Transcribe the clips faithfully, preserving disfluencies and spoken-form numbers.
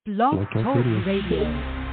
Blog Talk Radio.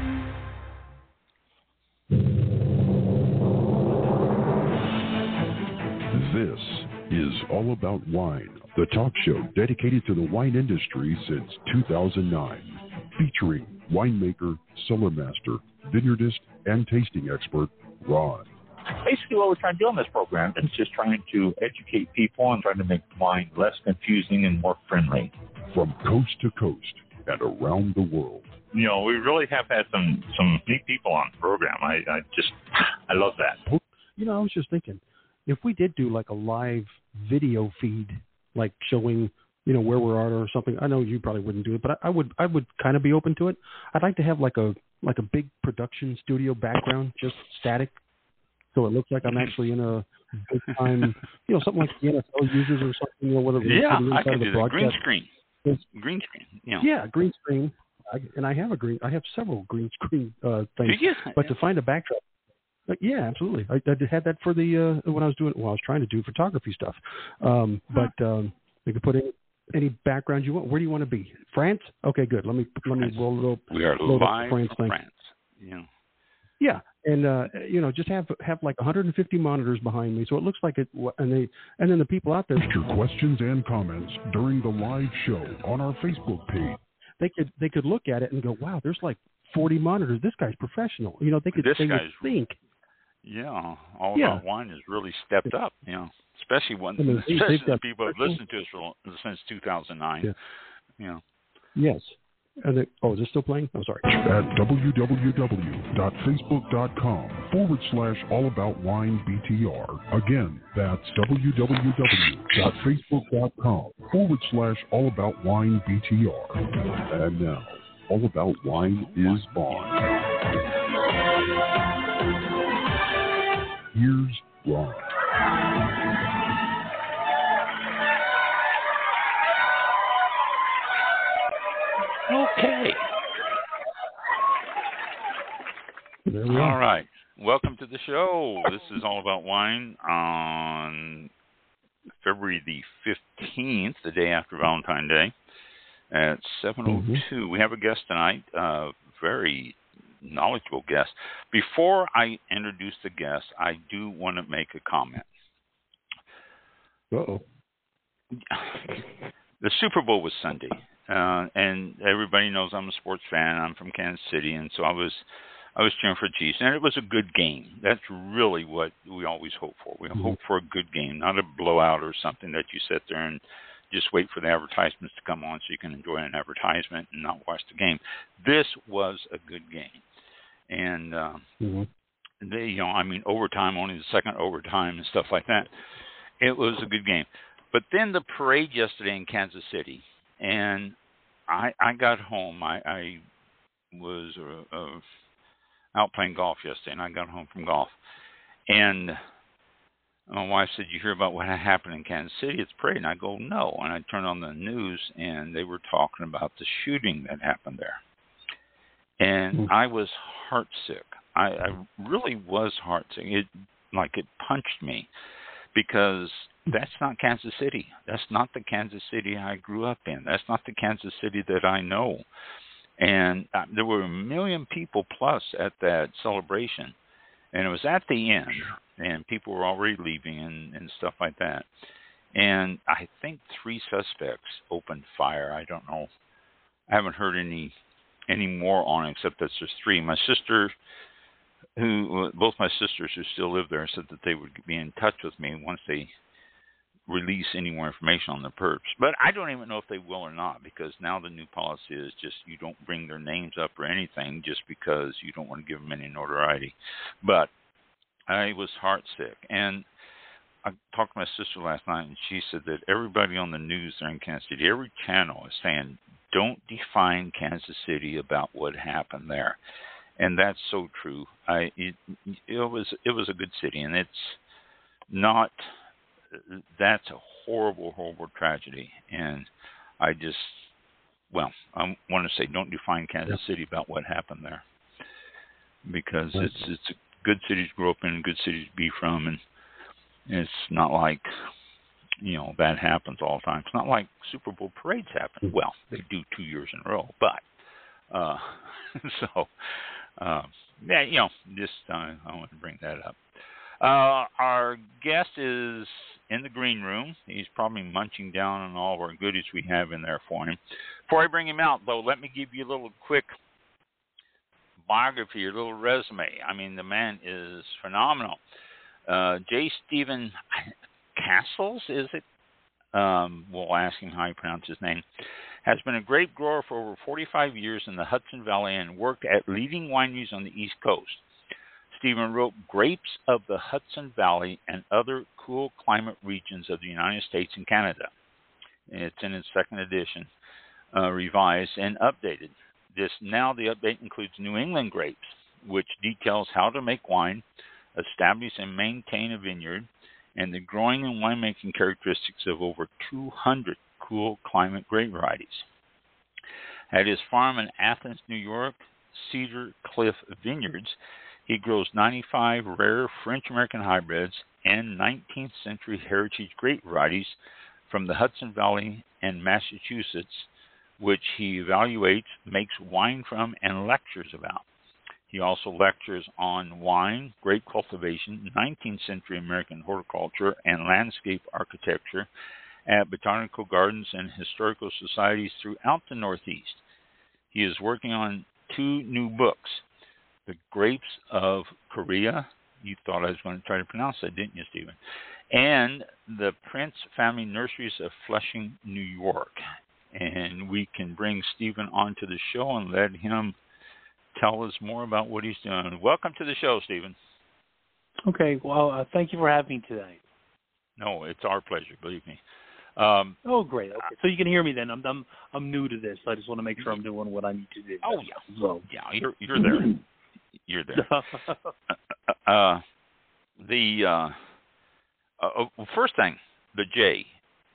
This is All About Wine, the talk show dedicated to the wine industry since two thousand nine, featuring winemaker, cellar master, vineyardist, and tasting expert, Ron. Basically, what we're trying to do on this program is just trying to educate people and trying to make wine less confusing and more friendly. From coast to coast and around the world. You know, we really have had some, some neat people on the program. I, I just, I love that. You know, I was just thinking, if we did do like a live video feed, like showing, you know, where we're at or something, I know you probably wouldn't do it, but I, I would, I would kind of be open to it. I'd like to have like a, like a big production studio background, just static. So it looks like I'm actually in a big time, you know, something like the N F L uses or something, you know, whatever. Yeah, I can do that. Green screen. Green screen. You know. Yeah, green screen. I, and I have a green, I have several green screen uh, things. Do you? But to find a backdrop, like, yeah, absolutely. I, I had that for the, uh, when I was doing, well, I was trying to do photography stuff. Um, huh. But um, you could put in any background you want. Where do you want to be? France? Okay, good. Let me, let me roll it up. We are live from France. France. Yeah. Yeah, and uh, you know, just have have like one hundred fifty monitors behind me, so it looks like it. And they, and then the people out there. Your questions and comments during the live show on our Facebook page. They could they could look at it and go, "Wow, there's like forty monitors. This guy's professional." You know, they could this they guy's, would think. Yeah, All yeah. About Wine has really stepped up. You know, especially when I mean, especially the people who've listened to us for, since two thousand nine. Yeah. You know. Yes. And they, oh, is it still playing? I'm sorry. At www.facebook.com forward slash all about wine BTR. Again, that's www.facebook.com forward slash all about wine BTR. And now, All About Wine is on. Here's Ron. Okay. All right. Welcome to the show. This is All About Wine on February the fifteenth, the day after Valentine's Day, at seven oh two. Mm-hmm. We have a guest tonight, a very knowledgeable guest. Before I introduce the guest, I do want to make a comment. Uh-oh. The Super Bowl was Sunday. Uh, and everybody knows I'm a sports fan. I'm from Kansas City, and so I was, I was cheering for Chiefs, and it was a good game. That's really what we always hope for. We mm-hmm. hope for a good game, not a blowout or something that you sit there and just wait for the advertisements to come on so you can enjoy an advertisement and not watch the game. This was a good game, and uh, mm-hmm. they, you know, I mean, overtime, only the second overtime and stuff like that. It was a good game, but then the parade yesterday in Kansas City. And I I got home. I, I was uh, uh, out playing golf yesterday, and I got home from golf. And my wife said, "You hear about what happened in Kansas City? It's parade." And I go, "No." And I turned on the news, and they were talking about the shooting that happened there. And mm-hmm. I was heartsick. I, I really was heartsick. It like it punched me. Because that's not Kansas City. That's not the Kansas City I grew up in. That's not the Kansas City that I know. And uh, there were a million people plus at that celebration. And it was at the end. And people were already leaving and, and stuff like that. And I think three suspects opened fire. I don't know. I haven't heard any any more on it except that there's three. My sister... who both my sisters who still live there said that they would be in touch with me once they release any more information on the perps. But I don't even know if they will or not, because now the new policy is just you don't bring their names up or anything just because you don't want to give them any notoriety. But I was heartsick. And I talked to my sister last night, and she said that everybody on the news there in Kansas City, every channel is saying, don't define Kansas City about what happened there. And that's so true. I it, it was it was a good city, and it's not. That's a horrible, horrible tragedy. And I just, well, I want to say, don't define Kansas yeah. City about what happened there, because right. it's it's a good city to grow up in, good city to be from, and it's not like, you know, that happens all the time. It's not like Super Bowl parades happen. Well, they do two years in a row, but. so, uh, yeah, you know, just uh, I want to bring that up. Uh, our guest is in the green room. He's probably munching down on all of our goodies we have in there for him. Before I bring him out, though, let me give you a little quick biography, a little resume. I mean, the man is phenomenal. Uh, J. Stephen Castles, is it? Um, we'll ask him how you pronounce his name. Has been a grape grower for over forty-five years in the Hudson Valley and worked at leading wineries on the East Coast. Stephen wrote Grapes of the Hudson Valley and Other Cool Climate Regions of the United States and Canada. It's in its second edition, uh, revised and updated. This now the update includes New England grapes, which details how to make wine, establish and maintain a vineyard, and the growing and winemaking characteristics of over two hundred cool climate grape varieties. At his farm in Athens, New York, Cedar Cliff Vineyards, he grows ninety-five rare French-American hybrids and nineteenth century heritage grape varieties from the Hudson Valley and Massachusetts, which he evaluates, makes wine from, and lectures about. He also lectures on wine, grape cultivation, nineteenth century American horticulture, and landscape architecture at botanical gardens and historical societies throughout the Northeast. He is working on two new books, The Grapes of Korea. You thought I was going to try to pronounce that, didn't you, Stephen? And The Prince Family Nurseries of Flushing, New York. And we can bring Stephen onto the show and let him tell us more about what he's doing. Welcome to the show, Stephen. Okay, well, uh, thank you for having me today. No, it's our pleasure, believe me. Um, oh, great. Okay, so you can hear me then. I'm I'm I'm new to this. So I just want to make sure I'm doing what I need to do. Oh yeah, so yeah, you're you're there. You're there. uh, uh, the uh, uh, first thing, the J.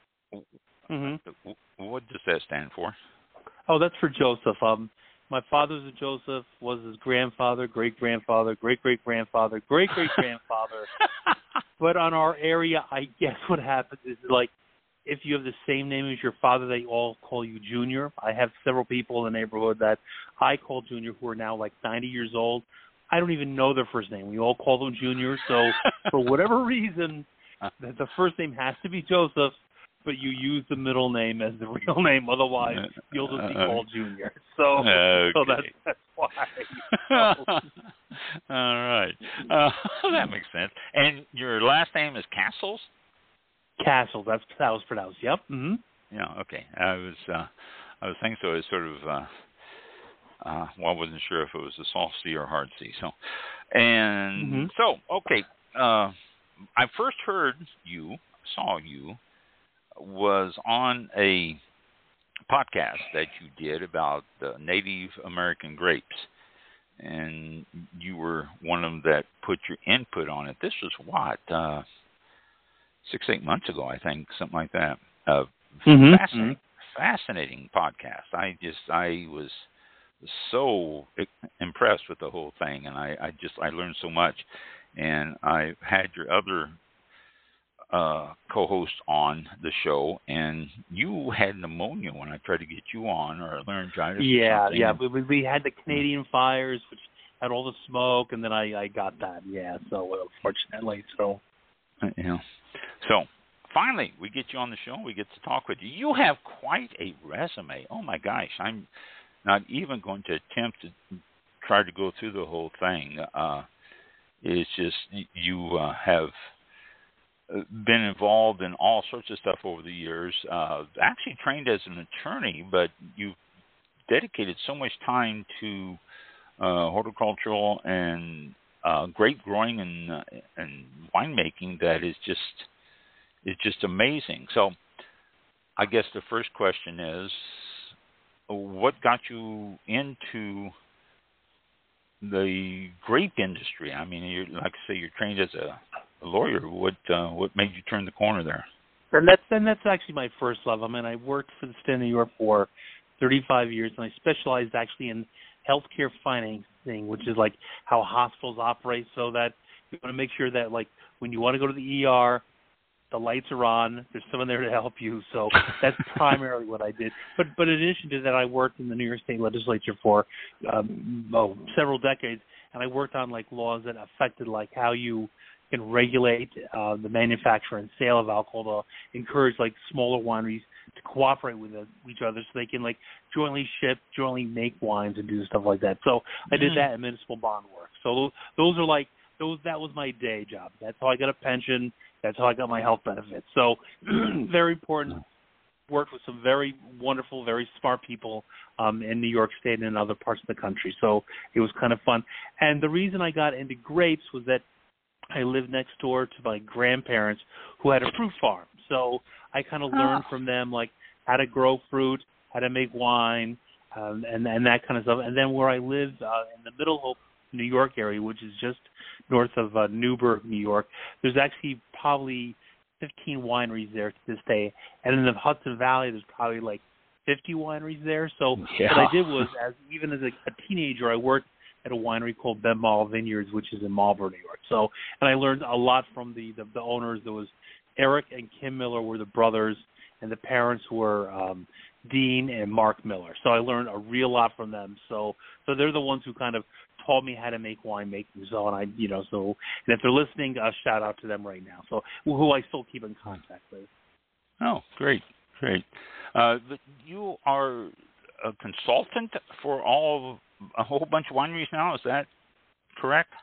Mm-hmm. What does that stand for? Oh, that's for Joseph. Um, my father's a Joseph. Was his grandfather, great grandfather, great great grandfather, great great grandfather. But on our area, I guess what happens is like, if you have the same name as your father, they all call you Junior. I have several people in the neighborhood that I call Junior who are now like ninety years old. I don't even know their first name. We all call them Junior. So for whatever reason, the, the first name has to be Joseph, but you use the middle name as the real name. Otherwise, you'll just be called Junior. So, okay. so that's, that's why. So. All right. Uh, that makes sense. And your last name is Castles? Castle, that's how it was pronounced. Yep. Mm-hmm. Yeah. Okay. I was, uh, I was thinking so. It was sort of, uh, uh, well, I wasn't sure if it was a soft C or hard C. So, and mm-hmm. so, okay. Uh, I first heard you, saw you, was on a podcast that you did about the Native American grapes, and you were one of them that put your input on it. This was what? Uh, Six, eight months ago, I think, something like that. Uh, mm-hmm. Fascinating, fascinating podcast. I just, I was so impressed with the whole thing, and I, I just, I learned so much. And I had your other uh, co-host on the show, and you had pneumonia when I tried to get you on, or laryngitis. Yeah, or yeah. We, we had the Canadian fires, which had all the smoke, and then I, I got that. Yeah, so unfortunately, so. Yeah. So, finally, we get you on the show. We get to talk with you. You have quite a resume. Oh, my gosh. I'm not even going to attempt to try to go through the whole thing. Uh, it's just you uh, have been involved in all sorts of stuff over the years. Uh, actually trained as an attorney, but you've dedicated so much time to uh, horticultural and uh, grape growing and uh, and winemaking that is just is just amazing. So, I guess the first question is, what got you into the grape industry? I mean, you're, like I say, you're trained as a, a lawyer. What uh, what made you turn the corner there? And that's and that's actually my first love. I mean, I worked for the state of New York for thirty-five years, and I specialized actually in healthcare financing, which is like how hospitals operate, so that you want to make sure that, like, when you want to go to the E R, The lights are on. There's someone there to help you. So that's primarily what I did. But but in addition to that, I worked in the New York State Legislature for um, oh, several decades, and I worked on like laws that affected like how you can regulate uh, the manufacture and sale of alcohol to encourage like smaller wineries to cooperate with uh, each other so they can like jointly ship, jointly make wines and do stuff like that. So I did that in municipal bond work. So those, those are like those. That was my day job. That's how I got a pension. That's how I got my health benefits. So very important. Worked with some very wonderful, very smart people um, in New York State and in other parts of the country. So it was kind of fun. And the reason I got into grapes was that I lived next door to my grandparents who had a fruit farm. So I kind of learned from them like how to grow fruit, how to make wine, um, and, and that kind of stuff. And then where I live uh, in the Middle Hope, New York area, which is just north of uh, Newburgh, New York, there's actually probably fifteen wineries there to this day. And in the Hudson Valley, there's probably like fifty wineries there. So yeah. What I did was, as even as a, a teenager, I worked at a winery called Benmall Vineyards, which is in Marlborough, New York. So, and I learned a lot from the, the, the owners. There was Eric and Kim Miller were the brothers, and the parents were um, Dean and Mark Miller. So I learned a real lot from them. So, so they're the ones who kind of taught me how to make winemaking. So, and I, you know, so, and if they're listening, a shout out to them right now. So, who I still keep in contact with. Oh, great, great. Uh, you are a consultant for all of a whole bunch of wineries now. Is that correct?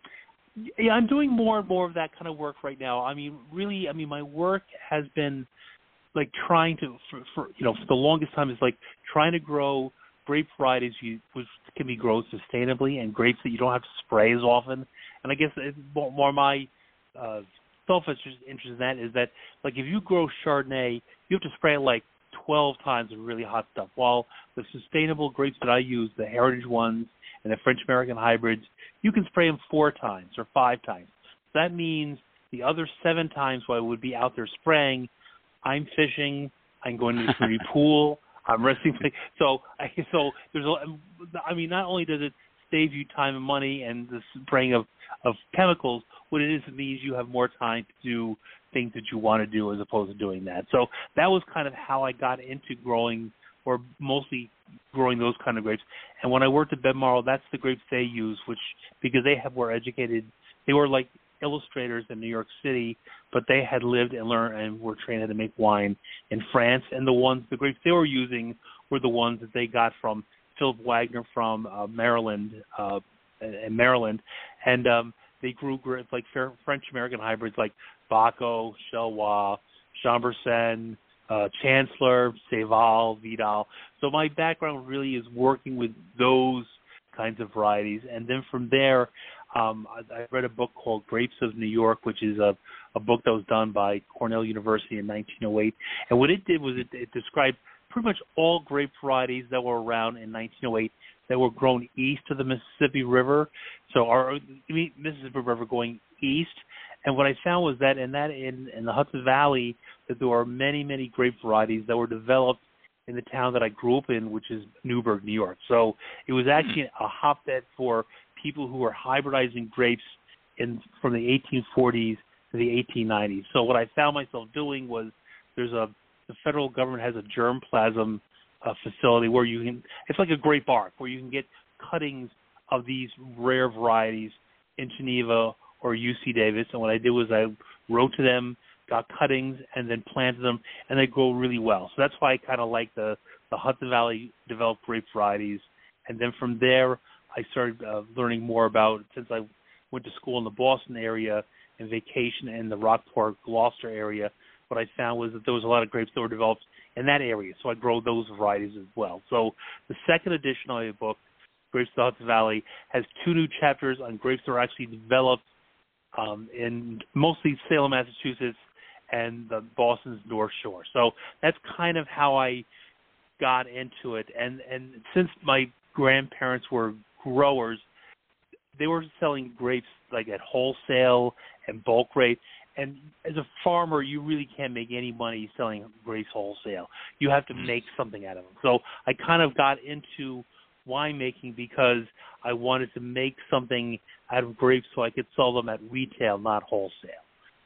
Yeah, I'm doing more and more of that kind of work right now. I mean, really, I mean, my work has been like trying to, for, for you know, for the longest time, is like trying to grow grape varieties you, which can be grown sustainably, and grapes that you don't have to spray as often. And I guess it's more, more my uh, selfish interest in that is that, like, if you grow Chardonnay, you have to spray it like twelve times with really hot stuff. While the sustainable grapes that I use, the heritage ones and the French American hybrids, you can spray them four times or five times. That means the other seven times while I would be out there spraying, I'm fishing, I'm going to the community pool, I'm resting. So, I, so there's a, I mean, not only does it save you time and money and the spraying of, of chemicals, what it is, it means you have more time to do things that you want to do as opposed to doing that. So that was kind of how I got into growing, or mostly growing those kind of grapes. And when I worked at Benmall, that's the grapes they use, which, because they have were educated, they were like illustrators in New York City, but they had lived and learned and were trained how to make wine in France. And the ones, the grapes they were using were the ones that they got from Philip Wagner from uh, Maryland, uh, in Maryland. And um, they grew grapes like French American hybrids like Baco, Chelois, Chambourcin, uh, Chancellor, Saval, Vidal. So my background really is working with those kinds of varieties. And then from there, um, I, I read a book called Grapes of New York, which is a, a book that was done by Cornell University in nineteen oh eight. And what it did was it, it described pretty much all grape varieties that were around in nineteen oh eight that were grown east of the Mississippi River. So our Mississippi River going east. And what I found was that in that in, in the Hudson Valley, that there were many, many grape varieties that were developed in the town that I grew up in, which is Newburgh, New York. So it was actually a hotbed for people who were hybridizing grapes in from the eighteen forties to the eighteen nineties. So what I found myself doing was there's a the federal government has a germplasm uh, facility where you can, it's like a grape arc, where you can get cuttings of these rare varieties in Geneva or U C Davis. And what I did was I wrote to them, got cuttings, and then planted them, and they grow really well. So that's why I kind of like the, the Hudson Valley developed grape varieties. And then from there, I started uh, learning more about, since I went to school in the Boston area and vacation in the Rockport, Gloucester area, what I found was that there was a lot of grapes that were developed in that area. So I grow those varieties as well. So the second edition of the book, Grapes of the Hudson Valley, has two new chapters on grapes that are actually developed um, in mostly Salem, Massachusetts, and the Boston's North Shore. So that's kind of how I got into it. And and since my grandparents were growers, they were selling grapes like at wholesale and bulk rate. And as a farmer, you really can't make any money selling grapes wholesale. You have to make something out of them. So I kind of got into winemaking because I wanted to make something out of grapes so I could sell them at retail, not wholesale.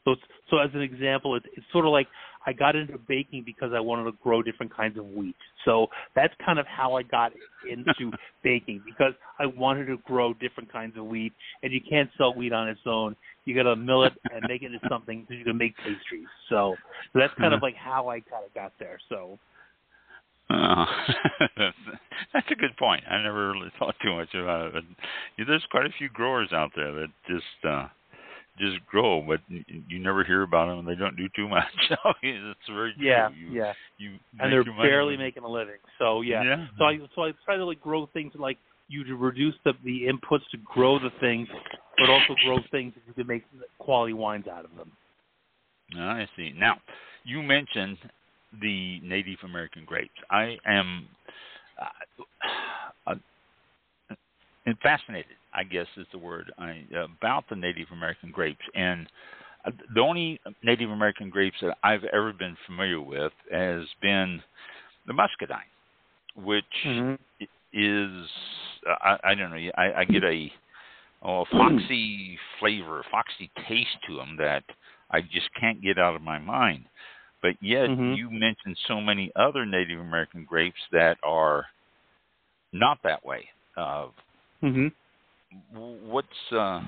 So, it's, so as an example, it's, it's sort of like I got into baking because I wanted to grow different kinds of wheat. So that's kind of how I got into baking, because I wanted to grow different kinds of wheat, and you can't sell wheat on its own. You got to mill it and make it into something so you can make pastries. So, so that's kind of like how I kind of got there. So. Uh, that's, that's a good point. I never really thought too much about it. But yeah, there's quite a few growers out there that just uh, just grow, but you never hear about them, and they don't do too much. It's very true. Yeah, you, yeah. You and they're barely making a living. So yeah. yeah. So I so I try to like grow things like you to reduce the the inputs to grow the things, but also grow things that you can make quality wines out of them. I see. Now, you mentioned the Native American grapes. I am uh, uh, fascinated, I guess is the word, I, about the Native American grapes. And uh, the only Native American grapes that I've ever been familiar with has been the muscadine, which mm-hmm. is, uh, I, I don't know, I, I get a, oh, a foxy flavor, foxy taste to them that I just can't get out of my mind. But yet, mm-hmm. you mentioned so many other Native American grapes that are not that way. Uh, mm-hmm. What's uh,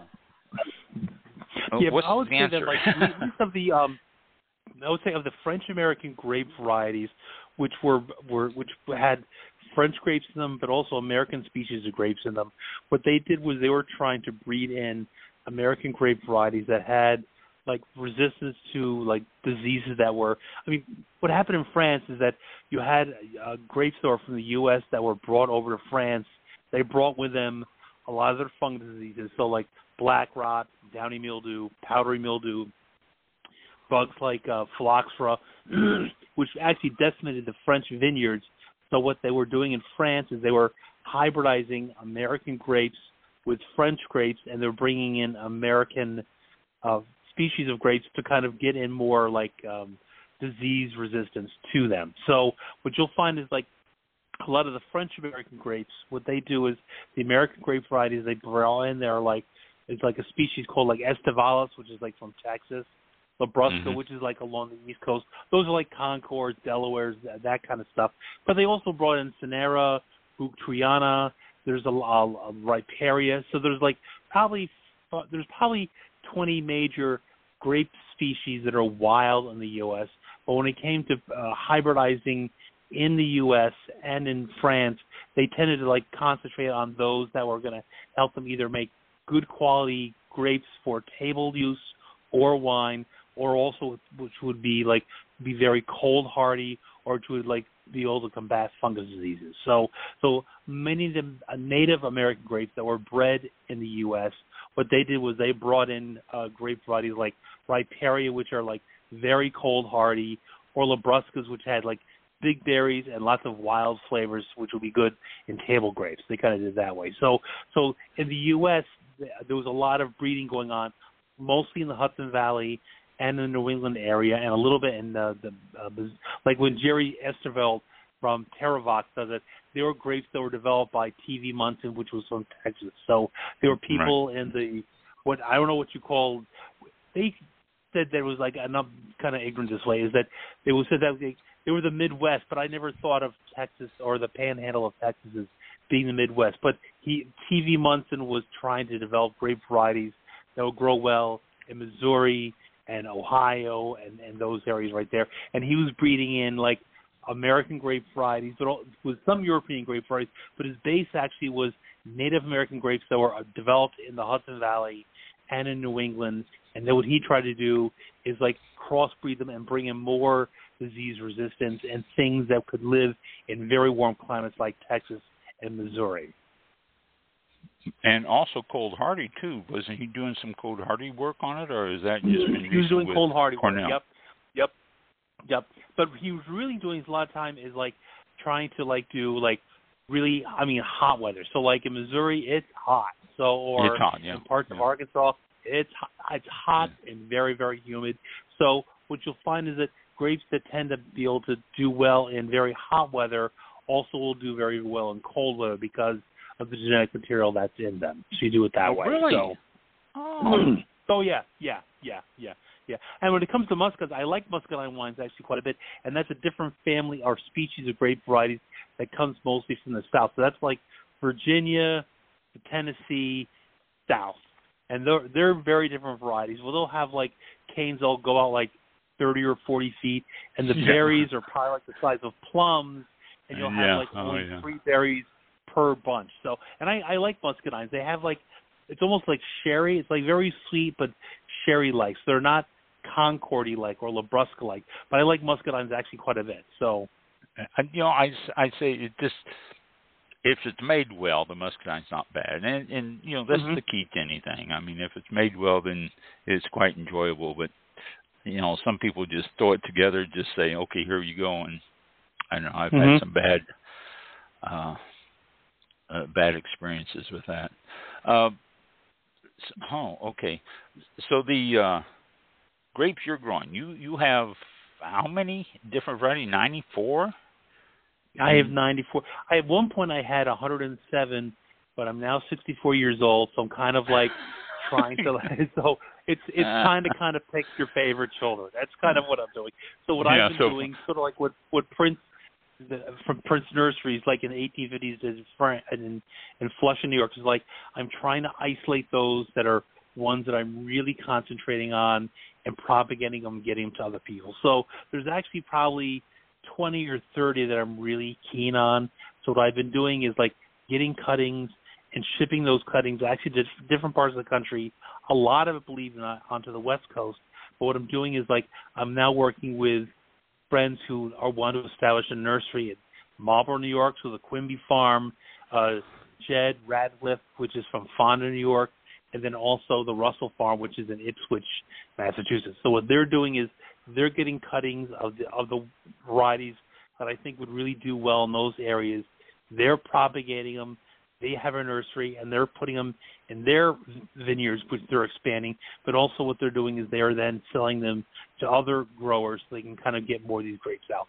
yeah, what's I would the say answer? that like at least of the um, I would say of the French American grape varieties, which were were which had French grapes in them, but also American species of grapes in them. What they did was they were trying to breed in American grape varieties that had like resistance to like diseases that were, I mean, what happened in France is that you had uh, grapes that were from the U S that were brought over to France. They brought with them a lot of their fungus diseases, so like black rot, downy mildew, powdery mildew, bugs like uh, phylloxera, which actually decimated the French vineyards. So what they were doing in France is they were hybridizing American grapes with French grapes, and they're bringing in American uh, species of grapes to kind of get in more like um, disease resistance to them. So what you'll find is like a lot of the French American grapes, what they do is the American grape varieties they brought in there like it's like a species called like Estivalis, which is like from Texas, Labrusca, mm-hmm. which is like along the East Coast. Those are like Concords, Delawares, that, that kind of stuff. But they also brought in Sonera, Buctriana. There's a, a, a Riparia. So there's like probably uh, there's probably twenty major grape species that are wild in the U S, but when it came to uh, hybridizing in the U S and in France, they tended to like concentrate on those that were going to help them either make good quality grapes for table use or wine, or also which would be like be very cold hardy, or which would like be able to combat fungus diseases. So, so many of the uh, Native American grapes that were bred in the U S, what they did was they brought in uh, grape varieties like Riparia, which are like very cold hardy, or Labruscas, which had like big berries and lots of wild flavors, which would be good in table grapes. They kind of did that way. So, so in the U S, there was a lot of breeding going on, mostly in the Hudson Valley and in the New England area, and a little bit in the, the uh, like when Jerry Esterveld from Terravox does it, there were grapes that were developed by T V Munson, which was from Texas. So there were people right. in the, what I don't know what you call, they said there was like, and I'm kind of ignorant this way, is that they was said that they, they were the Midwest, but I never thought of Texas or the Panhandle of Texas as being the Midwest. But he T V Munson was trying to develop grape varieties that would grow well in Missouri and Ohio and, and those areas right there. And he was breeding in like American grape varieties, but with some European grape varieties. But his base actually was Native American grapes that were developed in the Hudson Valley and in New England. And then what he tried to do is like crossbreed them and bring in more disease resistance and things that could live in very warm climates like Texas and Missouri. And also cold hardy too. Wasn't he doing some cold hardy work on it, or is that just been he was doing cold hardy work? Cornell? Yep, yep, yep. But he was really doing a lot of time is like trying to like do like really, I mean, hot weather. So like in Missouri, it's hot. So or it's hot, yeah. in parts yeah. of Arkansas, it's it's hot yeah. and very very humid. So what you'll find is that grapes that tend to be able to do well in very hot weather also will do very well in cold weather because of the genetic material that's in them. So you do it that oh, way. Really? So, oh. oh yeah, yeah, yeah, yeah. Yeah, and when it comes to muscadines, I like muscadine wines actually quite a bit, and that's a different family or species of grape varieties that comes mostly from the south. So that's like Virginia, Tennessee, South, and they're they're very different varieties. Well, they'll have like canes that'll go out like thirty or forty feet, and the yeah. berries are probably like the size of plums, and you'll have yeah. like oh, only yeah. three berries per bunch. So, and I, I like muscadines. They have like, it's almost like sherry. It's like very sweet, but sherry-like. So they're not Concordy-like or Labrusca-like. But I like muscadines actually quite a bit. So, and, you know, I I say it just if it's made well, the muscadine's not bad, and and you know that's mm-hmm. the key to anything. I mean, if it's made well, then it's quite enjoyable. But you know, some people just throw it together, just say, okay, here you go, and I don't know. I've mm-hmm. had some bad. Uh, Uh, bad experiences with that. Uh, oh, okay. So the uh, grapes you're growing, you you have how many different varieties? ninety-four? I have ninety-four. I at one point I had one hundred seven, but I'm now sixty-four years old, so I'm kind of like trying to. So it's it's kind of kind of pick your favorite children. That's kind of what I'm doing. So what yeah, I've been so, doing, sort of like what what Prince. The, from Prince Nurseries, like in the eighteen fifties in, in, in Flushing, New York, is like I'm trying to isolate those that are ones that I'm really concentrating on and propagating them, getting them to other people. So there's actually probably twenty or thirty that I'm really keen on. So what I've been doing is like getting cuttings and shipping those cuttings actually to different parts of the country. A lot of it, believe it or not, onto the West Coast. But what I'm doing is like I'm now working with friends who are want to establish a nursery in Marlborough, New York, so the Quimby Farm, uh, Jed Radcliffe, which is from Fonda, New York, and then also the Russell Farm, which is in Ipswich, Massachusetts. So what they're doing is they're getting cuttings of the of the varieties that I think would really do well in those areas. They're propagating them. They have a nursery, and they're putting them in their vineyards, which they're expanding. But also what they're doing is they are then selling them to other growers so they can kind of get more of these grapes out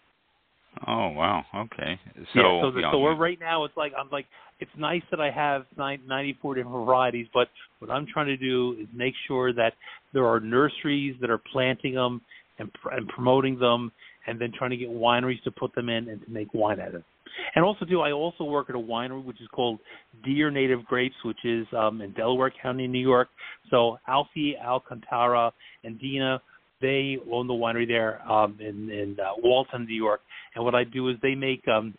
there. Oh, wow. Okay. So, yeah, so, the, you know, so we're right now, it's like, I'm like, it's nice that I have ninety-four different varieties, but what I'm trying to do is make sure that there are nurseries that are planting them and, and promoting them, and then trying to get wineries to put them in and to make wine out of them. And also, too, I also work at a winery which is called Deer Native Grapes, which is um, in Delaware County, New York. So Alfie Alcantara and Dina, they own the winery there um, in, in uh, Walton, New York. And what I do is they make um,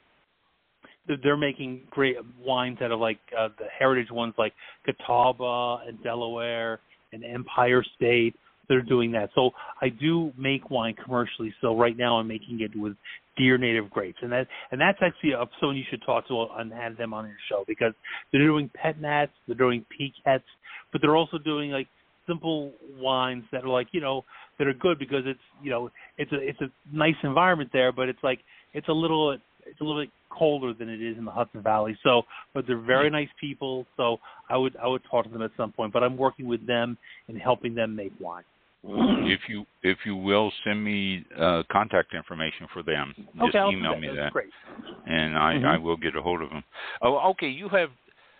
they're making great wines out of like uh, the heritage ones like Catawba and Delaware and Empire State. They're doing that. So I do make wine commercially. So right now I'm making it with Deer Native Grapes, and that and that's actually a, someone you should talk to and have them on your show because they're doing pet nats, they're doing pequettes, but they're also doing like simple wines that are like you know that are good because it's you know it's a it's a nice environment there, but it's like it's a little it's a little bit colder than it is in the Hudson Valley. So, but they're very nice people. So I would I would talk to them at some point. But I'm working with them and helping them make wine. If you if you will send me uh, contact information for them, just okay, email that. me That's that, great. and I, Mm-hmm. I will get a hold of them. Oh, okay. You have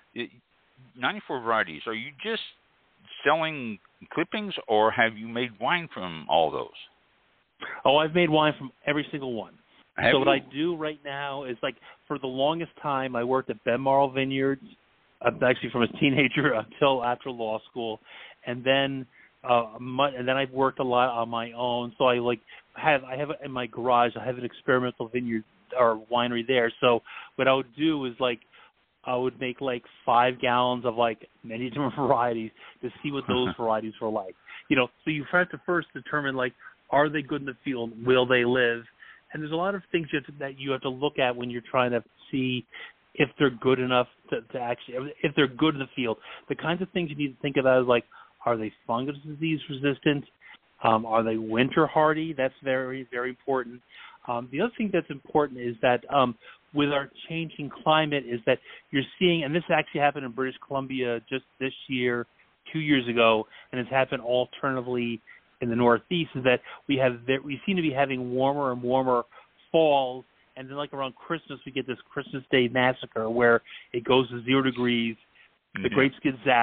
ninety-four varieties. Are you just selling clippings, or have you made wine from all those? Oh, I've made wine from every single one. Have so you? what I do right now is like for the longest time I worked at Benmarl Vineyards, uh, actually from a teenager until after law school, and then. Uh, my, and then I've worked a lot on my own. So I like have I have in my garage. I have an experimental vineyard or winery there. So what I would do is like I would make like five gallons of like many different varieties to see what those varieties were like. You know, so you have to first determine like are they good in the field? Will they live? And there's a lot of things you have to, that you have to look at when you're trying to see if they're good enough to, to actually if they're good in the field. The kinds of things you need to think about is like. Are they fungus disease resistant? Um, are they winter hardy? That's very, very important. Um, the other thing that's important is that um, with our changing climate is that you're seeing, and this actually happened in British Columbia just this year, two years ago, and it's happened alternatively in the Northeast, is that we have we seem to be having warmer and warmer falls, and then like around Christmas we get this Christmas Day massacre where it goes to zero degrees, the yeah. grapes get zapped,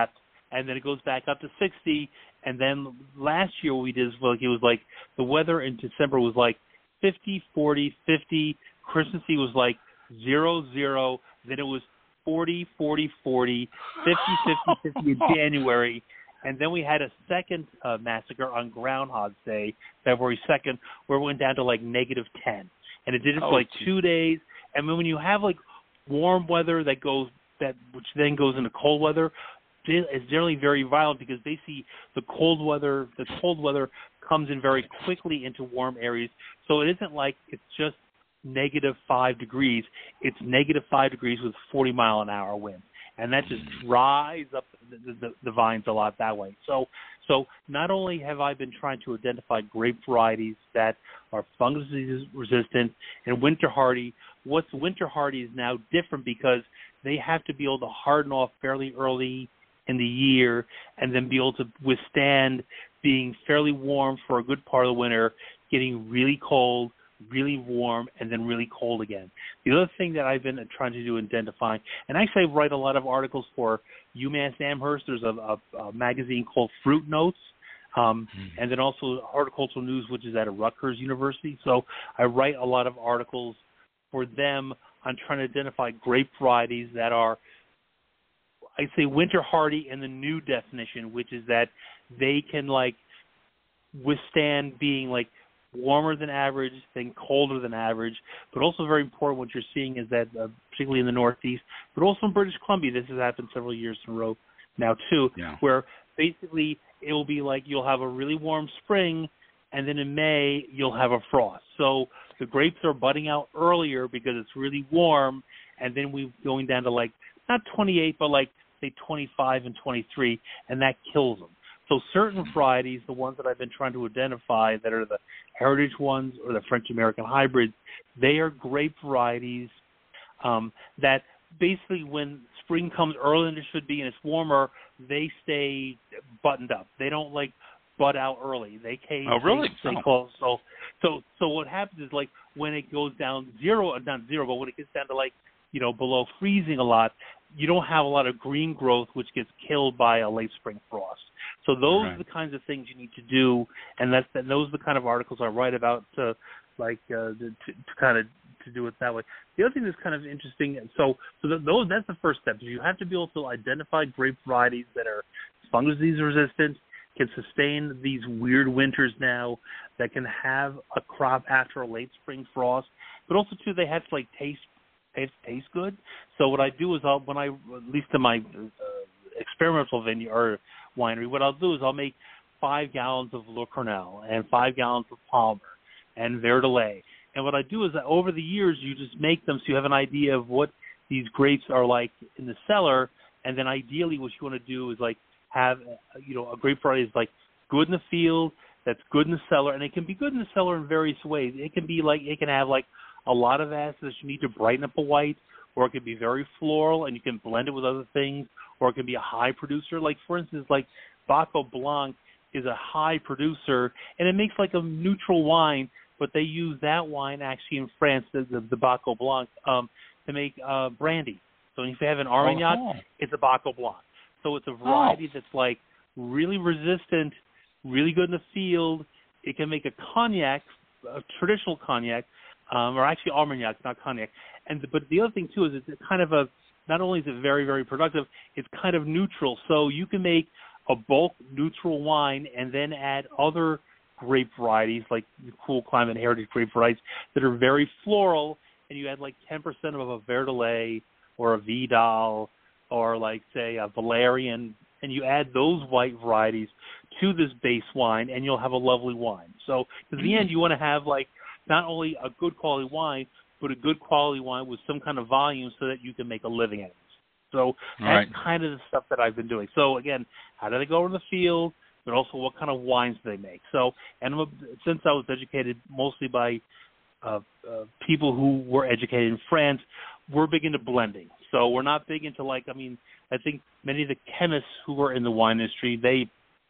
and then it goes back up to sixty. And then last year what we did is like it was like the weather in December was like fifty, forty, fifty. Christmas Eve was like zero, zero. Then it was forty, forty, forty, fifty, fifty, fifty in January. And then we had a second uh, massacre on Groundhog's Day, February second, where it went down to like negative ten. And it did it for oh, like geez. two days. And then when you have like warm weather that goes that which then goes into cold weather, it's generally very violent because they see the cold weather. The cold weather comes in very quickly into warm areas. So it isn't like it's just negative five degrees. It's negative five degrees with forty mile an hour wind, and that just dries up the, the, the vines a lot that way. So, so not only have I been trying to identify grape varieties that are fungus disease resistant and winter hardy. What's winter hardy is now different because they have to be able to harden off fairly early in the year and then be able to withstand being fairly warm for a good part of the winter, getting really cold, really warm, and then really cold again. The other thing that I've been trying to do identifying, and actually I write a lot of articles for UMass Amherst. There's a, a, a magazine called Fruit Notes, um, mm-hmm. and then also Horticultural News, which is at Rutgers University. So I write a lot of articles for them on trying to identify grape varieties that are, I'd say, winter hardy in the new definition, which is that they can like withstand being like warmer than average, then colder than average. But also very important, what you're seeing is that, uh, particularly in the Northeast, but also in British Columbia, this has happened several years in a row now too, yeah. where basically it will be like you'll have a really warm spring, and then in May you'll have a frost. So the grapes are budding out earlier because it's really warm, and then we're going down to like not twenty-eight, but like say twenty-five and twenty-three, and that kills them. So certain varieties, the ones that I've been trying to identify that are the heritage ones or the French-American hybrids, they are grape varieties um, that basically when spring comes earlier than it should be and it's warmer, they stay buttoned up. They don't like bud out early. They came. Oh, really? They, they oh. close. So, so, so what happens is like when it goes down zero, not zero, but when it gets down to like, you know, below freezing a lot, you don't have a lot of green growth, which gets killed by a late spring frost. So those right. are the kinds of things you need to do, and that's and those are the kind of articles I write about, to, like uh, to, to kind of to do it that way. The other thing that's kind of interesting, so so the, those that's the first step. You have to be able to identify grape varieties that are fungus disease resistant, can sustain these weird winters now, that can have a crop after a late spring frost, but also too they have to like taste. Taste, taste good. So what I do is I'll, when I, at least in my uh, experimental vineyard or winery, what I'll do is I'll make five gallons of Le Cornell and five gallons of Palmer and Verdelais. And what I do is that over the years, you just make them so you have an idea of what these grapes are like in the cellar. And then ideally what you want to do is like have, you know, a grape variety is like good in the field, that's good in the cellar. And it can be good in the cellar in various ways. It can be like, it can have like a lot of acids you need to brighten up a white, or it can be very floral and you can blend it with other things, or it can be a high producer. Like, for instance, like Baco Blanc is a high producer, and it makes like a neutral wine, but they use that wine actually in France, the, the, the Baco Blanc, um, to make uh, brandy. So if you have an Armagnac, oh. it's a Baco Blanc. So it's a variety oh. that's like really resistant, really good in the field. It can make a cognac, a traditional cognac, Um, or actually Armagnac, not cognac. And but the other thing too is it's kind of a, not only is it very, very productive, it's kind of neutral. So you can make a bulk neutral wine and then add other grape varieties like Cool Climate Heritage grape varieties that are very floral, and you add like ten percent of a Verdelais or a Vidal or like say a Valerian, and you add those white varieties to this base wine, and you'll have a lovely wine. So in the end, you want to have like not only a good quality wine, but a good quality wine with some kind of volume so that you can make a living at it. So that's right. kind of the stuff that I've been doing. So again, how do they go in the field, but also what kind of wines do they make? So, and since I was educated mostly by uh, uh, people who were educated in France, we're big into blending. So we're not big into like, I mean, I think many of the chemists who are in the wine industry, they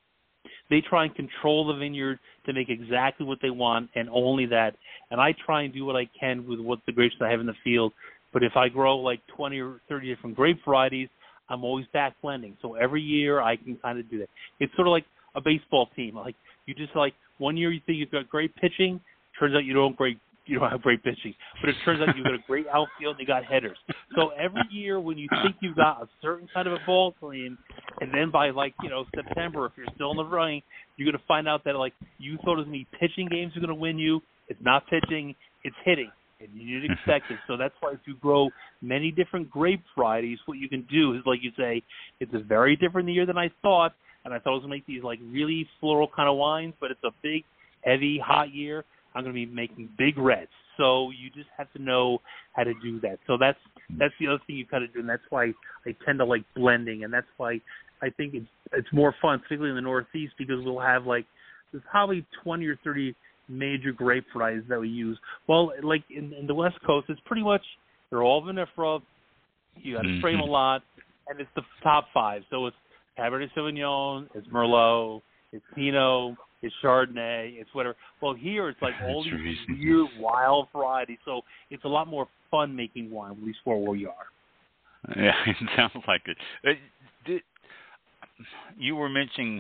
They try and control the vineyard to make exactly what they want and only that. And I try and do what I can with what the grapes I have in the field. But if I grow like twenty or thirty different grape varieties, I'm always back blending. So every year I can kind of do that. It's sort of like a baseball team. Like you just like one year you think you've got great pitching, turns out you don't great you don't have great pitching. But it turns out you've got a great outfield and you got headers. So every year when you think you've got a certain kind of a ball team, and then by like, you know, September, if you're still in the running, you're going to find out that like you thought it was going to be pitching games are going to win you. It's not pitching, it's hitting. And you didn't expect it. So that's why if you grow many different grape varieties, what you can do is, like you say, it's a very different year than I thought, and I thought I was going to make these like really floral kind of wines, but it's a big, heavy, hot year. I'm going to be making big reds. So you just have to know how to do that. So that's that's the other thing you kind of do, and that's why I tend to like blending, and that's why I think it's it's more fun, particularly in the Northeast, because we'll have like there's probably twenty or thirty major grape varieties that we use. Well, like in, in the West Coast, it's pretty much they're all vinifera. You got to spray them a lot, and it's the top five. So it's Cabernet Sauvignon, it's Merlot, it's Pinot, it's Chardonnay, it's whatever. Well, here it's like all That's these right. weird, wild varieties. So it's a lot more fun making wine, at least for where we are. Yeah, it sounds like it. Uh, did, you were mentioning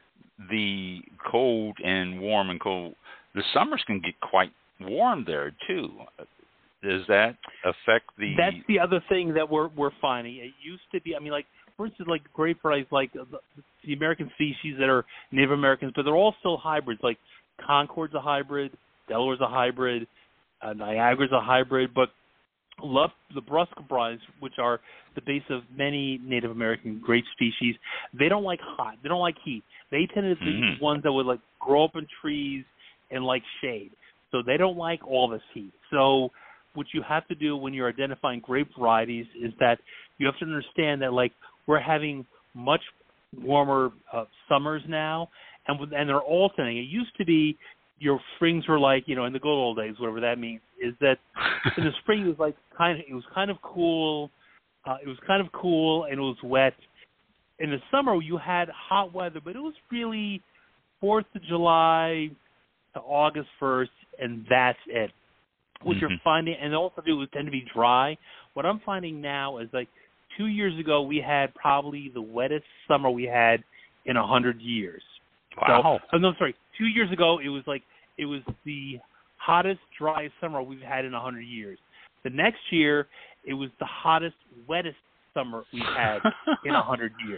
the cold and warm and cold. The summers can get quite warm there too. Does that affect the? That's the other thing that we're we're finding. It used to be. I mean, like for instance, like grape varieties, like the, the American species that are Native Americans, but they're all still hybrids. Like Concord's a hybrid, Delaware's a hybrid, uh, Niagara's a hybrid, but love the Brusca varieties, which are the base of many Native American grape species. They don't like hot. They don't like heat. They tend to be Mm-hmm. the ones that would like grow up in trees and like shade. So they don't like all this heat. So what you have to do when you're identifying grape varieties is that you have to understand that like we're having much warmer uh, summers now, and and they're alternating. It used to be your springs were like, you know, in the good old days, whatever that means, is that in the spring it was like kind of it was kind of cool, uh, it was kind of cool and it was wet. In the summer you had hot weather, but it was really Fourth of July to August first, and that's it. What Mm-hmm. you're finding, and also it would tend to be dry. What I'm finding now is like two years ago we had probably the wettest summer we had in a hundred years. Wow. So, oh, no, sorry. Two years ago it was like it was the hottest, driest summer we've had in a hundred years. The next year it was the hottest, wettest summer we've had in a hundred years.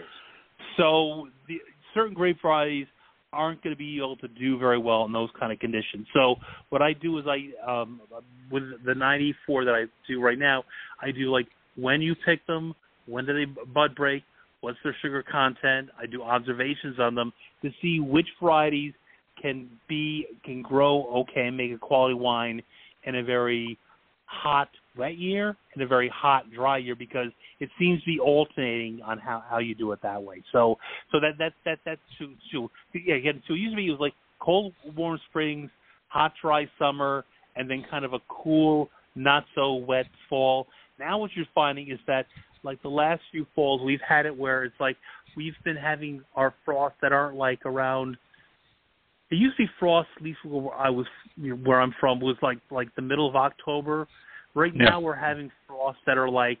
So the certain grape varieties aren't going to be able to do very well in those kind of conditions. So what I do is I, um, with the ninety-four that I do right now, I do like when you pick them, when do they bud break, what's their sugar content. I do observations on them to see which varieties can be can grow okay and make a quality wine in a very hot, wet year and a very hot, dry year, because it seems to be alternating on how, how you do it that way. So so that that that that's so, so yeah again. So usually it was like cold, warm springs, hot, dry summer, and then kind of a cool, not so wet fall. Now what you're finding is that like the last few falls we've had it where it's like we've been having our frosts that aren't like around. It used to be frost, at least where I was, you know, where I'm from, was like like the middle of October. Right Yeah. now we're having frosts that are like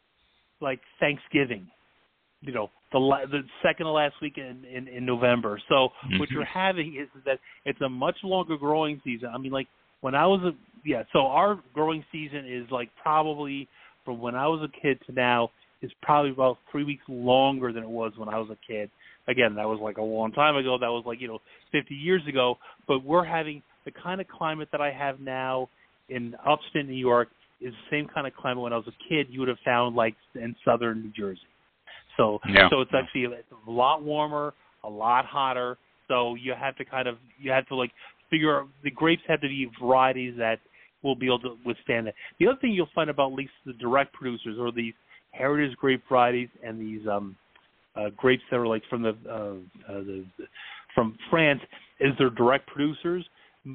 like Thanksgiving, you know, the la- the second to last week in, in, in November. So Mm-hmm. what you're having is that it's a much longer growing season. I mean, like when I was a yeah, so our growing season is like probably from when I was a kid to now is probably about three weeks longer than it was when I was a kid. Again, that was like a long time ago. That was like, you know, fifty years ago. But we're having the kind of climate that I have now in upstate New York is the same kind of climate when I was a kid you would have found like in southern New Jersey. So Yeah. so it's actually it's a lot warmer, a lot hotter. So you have to kind of, you have to like figure out, the grapes have to be varieties that will be able to withstand that. The other thing you'll find about at least the direct producers or these heritage grape varieties and these um, uh, grapes that are like from the, uh, uh, the from France is they're direct producers.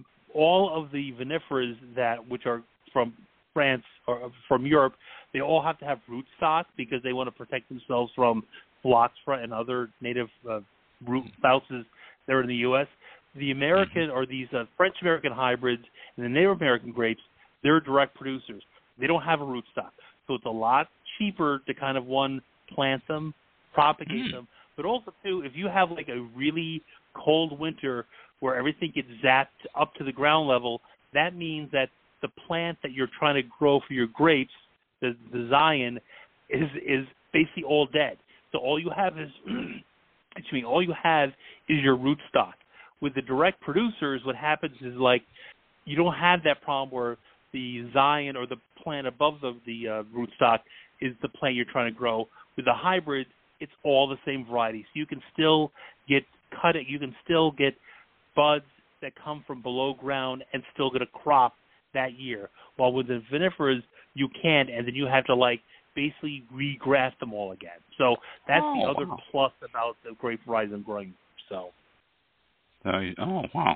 All of the viniferas that which are from France or from Europe, they all have to have rootstock because they want to protect themselves from phylloxera and other native uh, root spouses that are in the U S The American or these uh, French-American hybrids and the Native American grapes, they're direct producers. They don't have a rootstock. So it's a lot cheaper to kind of, one, plant them, propagate Mm. them. But also, too, if you have like a really cold winter where everything gets zapped up to the ground level, that means that the plant that you're trying to grow for your grapes, the, the Zion, is is basically all dead. So all you have is, excuse me, all you have is your rootstock. With the direct producers, what happens is like you don't have that problem where the Zion or the plant above the, the uh, rootstock is the plant you're trying to grow. With the hybrid, it's all the same variety. So you can still get cut it. You can still get buds that come from below ground and still get a crop that year. While with the vinifers, you can't, and then you have to like basically regraft them all again. So that's oh, the other wow. plus about the grape varieties I'm growing. So. Uh, oh wow!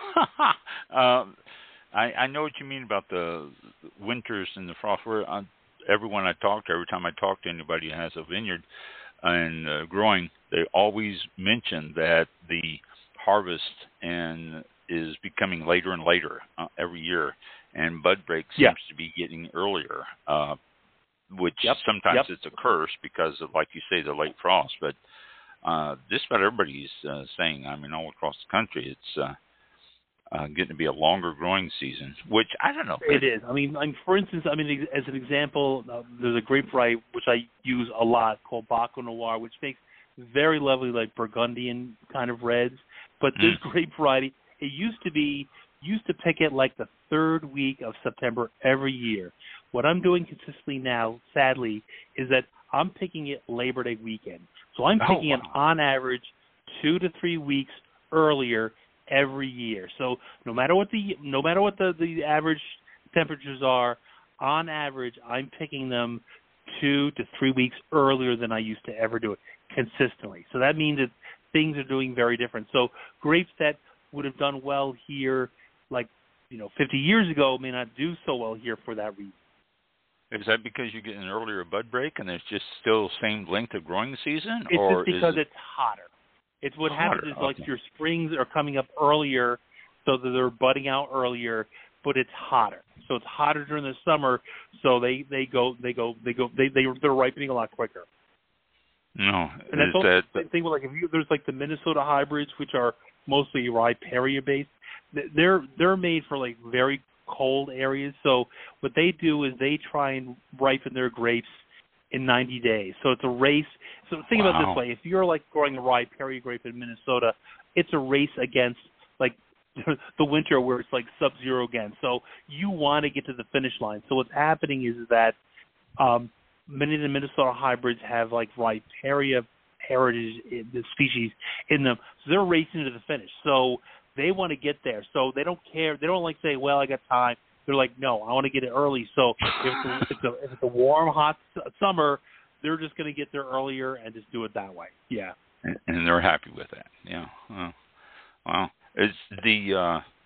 um, I, I know what you mean about the winters and the frost. Where uh, everyone I talk to, every time I talk to anybody who has a vineyard and uh, growing, they always mention that the harvest and is becoming later and later uh, every year, and bud break seems yeah. to be getting earlier. Uh, which yep. sometimes yep. it's a curse because of, like you say, the late frost, but. Uh, just about everybody's uh, saying, I mean, all across the country, it's uh, uh, getting to be a longer growing season, which I don't know. It is. I mean, like, for instance, I mean, as an example, uh, there's a grape variety which I use a lot called Baco Noir, which makes very lovely, like Burgundian kind of reds. But this Mm. grape variety, it used to be, used to pick it like the third week of September every year. What I'm doing consistently now, sadly, is that I'm picking it Labor Day weekend. So I'm picking oh, it wow. on average two to three weeks earlier every year. So no matter what the no matter what the, the average temperatures are, on average I'm picking them two to three weeks earlier than I used to ever do it consistently. So that means that things are doing very different. So grapes that would have done well here like, you know, fifty years ago may not do so well here for that reason. Is that because you get an earlier bud break and it's just still same length of growing season? It's or just because is it it's hotter. It's what hotter? happens is like okay. your springs are coming up earlier so that they're budding out earlier, but it's hotter. So it's hotter during the summer, so they, they go they go they go they they they're ripening a lot quicker. No, And that's is also that the same thing with like if you there's like the Minnesota hybrids which are mostly riparian based. They're they're made for like very cold areas. So what they do is they try and ripen their grapes in ninety days. So it's a race. So think wow. about it this way. If you're like growing a riparian grape in Minnesota, it's a race against like the winter where it's like sub-zero again. So you want to get to the finish line. So what's happening is that um, many of the Minnesota hybrids have like riparian heritage in the species in them. So they're racing to the finish. So they want to get there, so they don't care. They don't like say, "Well, I got time." They're like, "No, I want to get it early." So if it's a, if it's a, if it's a warm, hot summer, they're just going to get there earlier and just do it that way. Yeah, and, and they're happy with that. Yeah. Oh, wow. Is the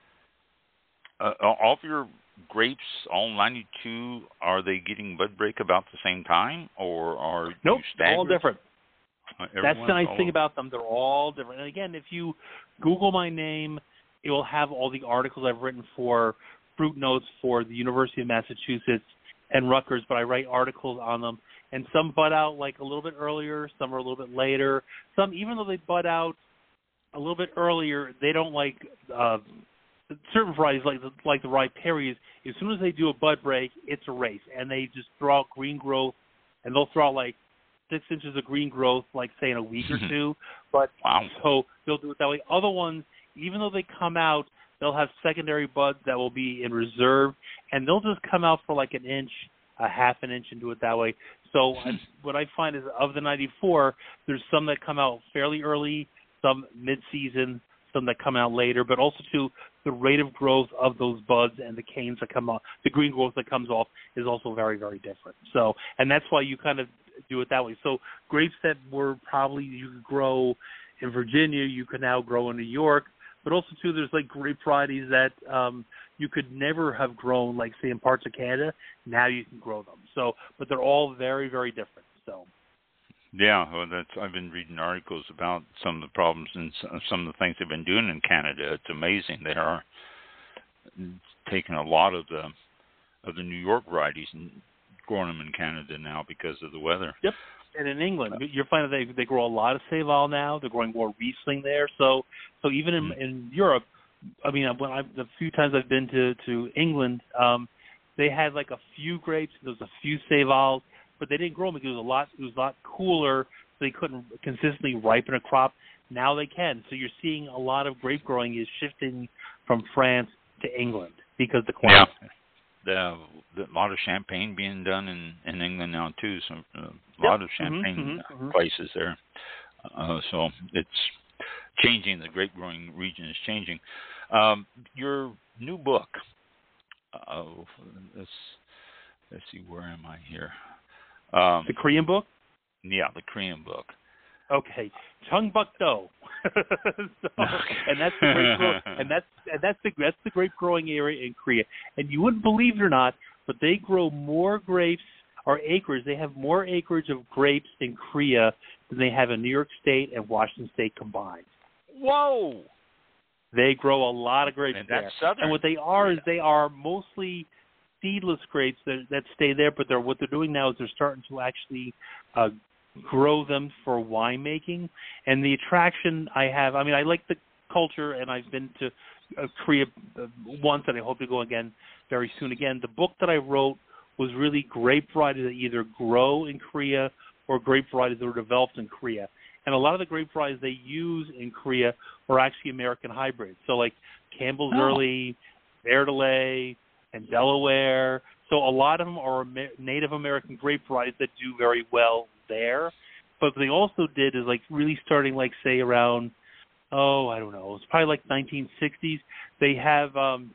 uh, uh, all of your grapes, all ninety-two, are they getting bud break about the same time, or are nope, you staggered? all different. Uh, That's the nice thing over. about them. They're all different. And again, if you Google my name, it will have all the articles I've written for Fruit Notes for the University of Massachusetts and Rutgers, but I write articles on them. And some bud out like a little bit earlier, some are a little bit later. Some, even though they bud out a little bit earlier, they don't like uh, certain varieties like the, like the riparians. As soon as they do a bud break, it's a race, and they just throw out green growth, and they'll throw out like six inches of green growth, like say in a week or two. But wow. so they'll do it that way. Other ones, even though they come out, they'll have secondary buds that will be in reserve, and they'll just come out for like an inch, a half an inch, and do it that way. So I, what I find is of the ninety-four, there's some that come out fairly early, some mid-season, some that come out later, but also too the rate of growth of those buds and the canes that come off, the green growth that comes off is also very, very different. So, and that's why you kind of do it that way. So grapes that were probably you could grow in Virginia, you can now grow in New York, but also too there's like grape varieties that um, you could never have grown, like say in parts of Canada. Now you can grow them. So, but they're all very, very different. So. Yeah, well, that's I've been reading articles about some of the problems and some of the things they've been doing in Canada. It's amazing. They are taking a lot of the of the New York varieties and growing them in Canada now because of the weather. Yep, and in England, you're finding they they grow a lot of Seyval now. They're growing more Riesling there. So so even in, in Europe, I mean, when I the few times I've been to to England, um, they had like a few grapes. There was a few Seyvals, but they didn't grow them because it was a lot. It was a lot cooler, so they couldn't consistently ripen a crop. Now they can. So you're seeing a lot of grape growing is shifting from France to England because the climate. Yeah. The, the a lot of champagne being done in, in England now too. So uh, a Yep. lot of champagne mm-hmm, mm-hmm. places there. Uh, so it's changing. The grape growing region is changing. Um, your new book. Uh, let's let's see. Where am I here? Um, The Korean book. Yeah, the Korean book. Okay, Cheongbuk-do. so, and that's the grape grow, and that's and that's the that's the grape growing area in Korea. And you wouldn't believe it or not, but they grow more grapes or acres. They have more acreage of grapes in Korea than they have in New York State and Washington State combined. Whoa! They grow a lot of grapes and there. that's southern. And what they are is they are mostly seedless grapes that that stay there. But they're what they're doing now is they're starting to actually uh, grow them for winemaking. And the attraction I have, I mean, I like the culture, and I've been to uh, Korea uh, once, and I hope to go again very soon again. The book that I wrote was really grape varieties that either grow in Korea or grape varieties that were developed in Korea. And a lot of the grape varieties they use in Korea are actually American hybrids. So like Campbell's oh. Early, Verdelais, and Delaware. So a lot of them are Native American grape varieties that do very well there. But what they also did is like really starting like say around, oh, I don't know, it's probably like nineteen sixties. They have um,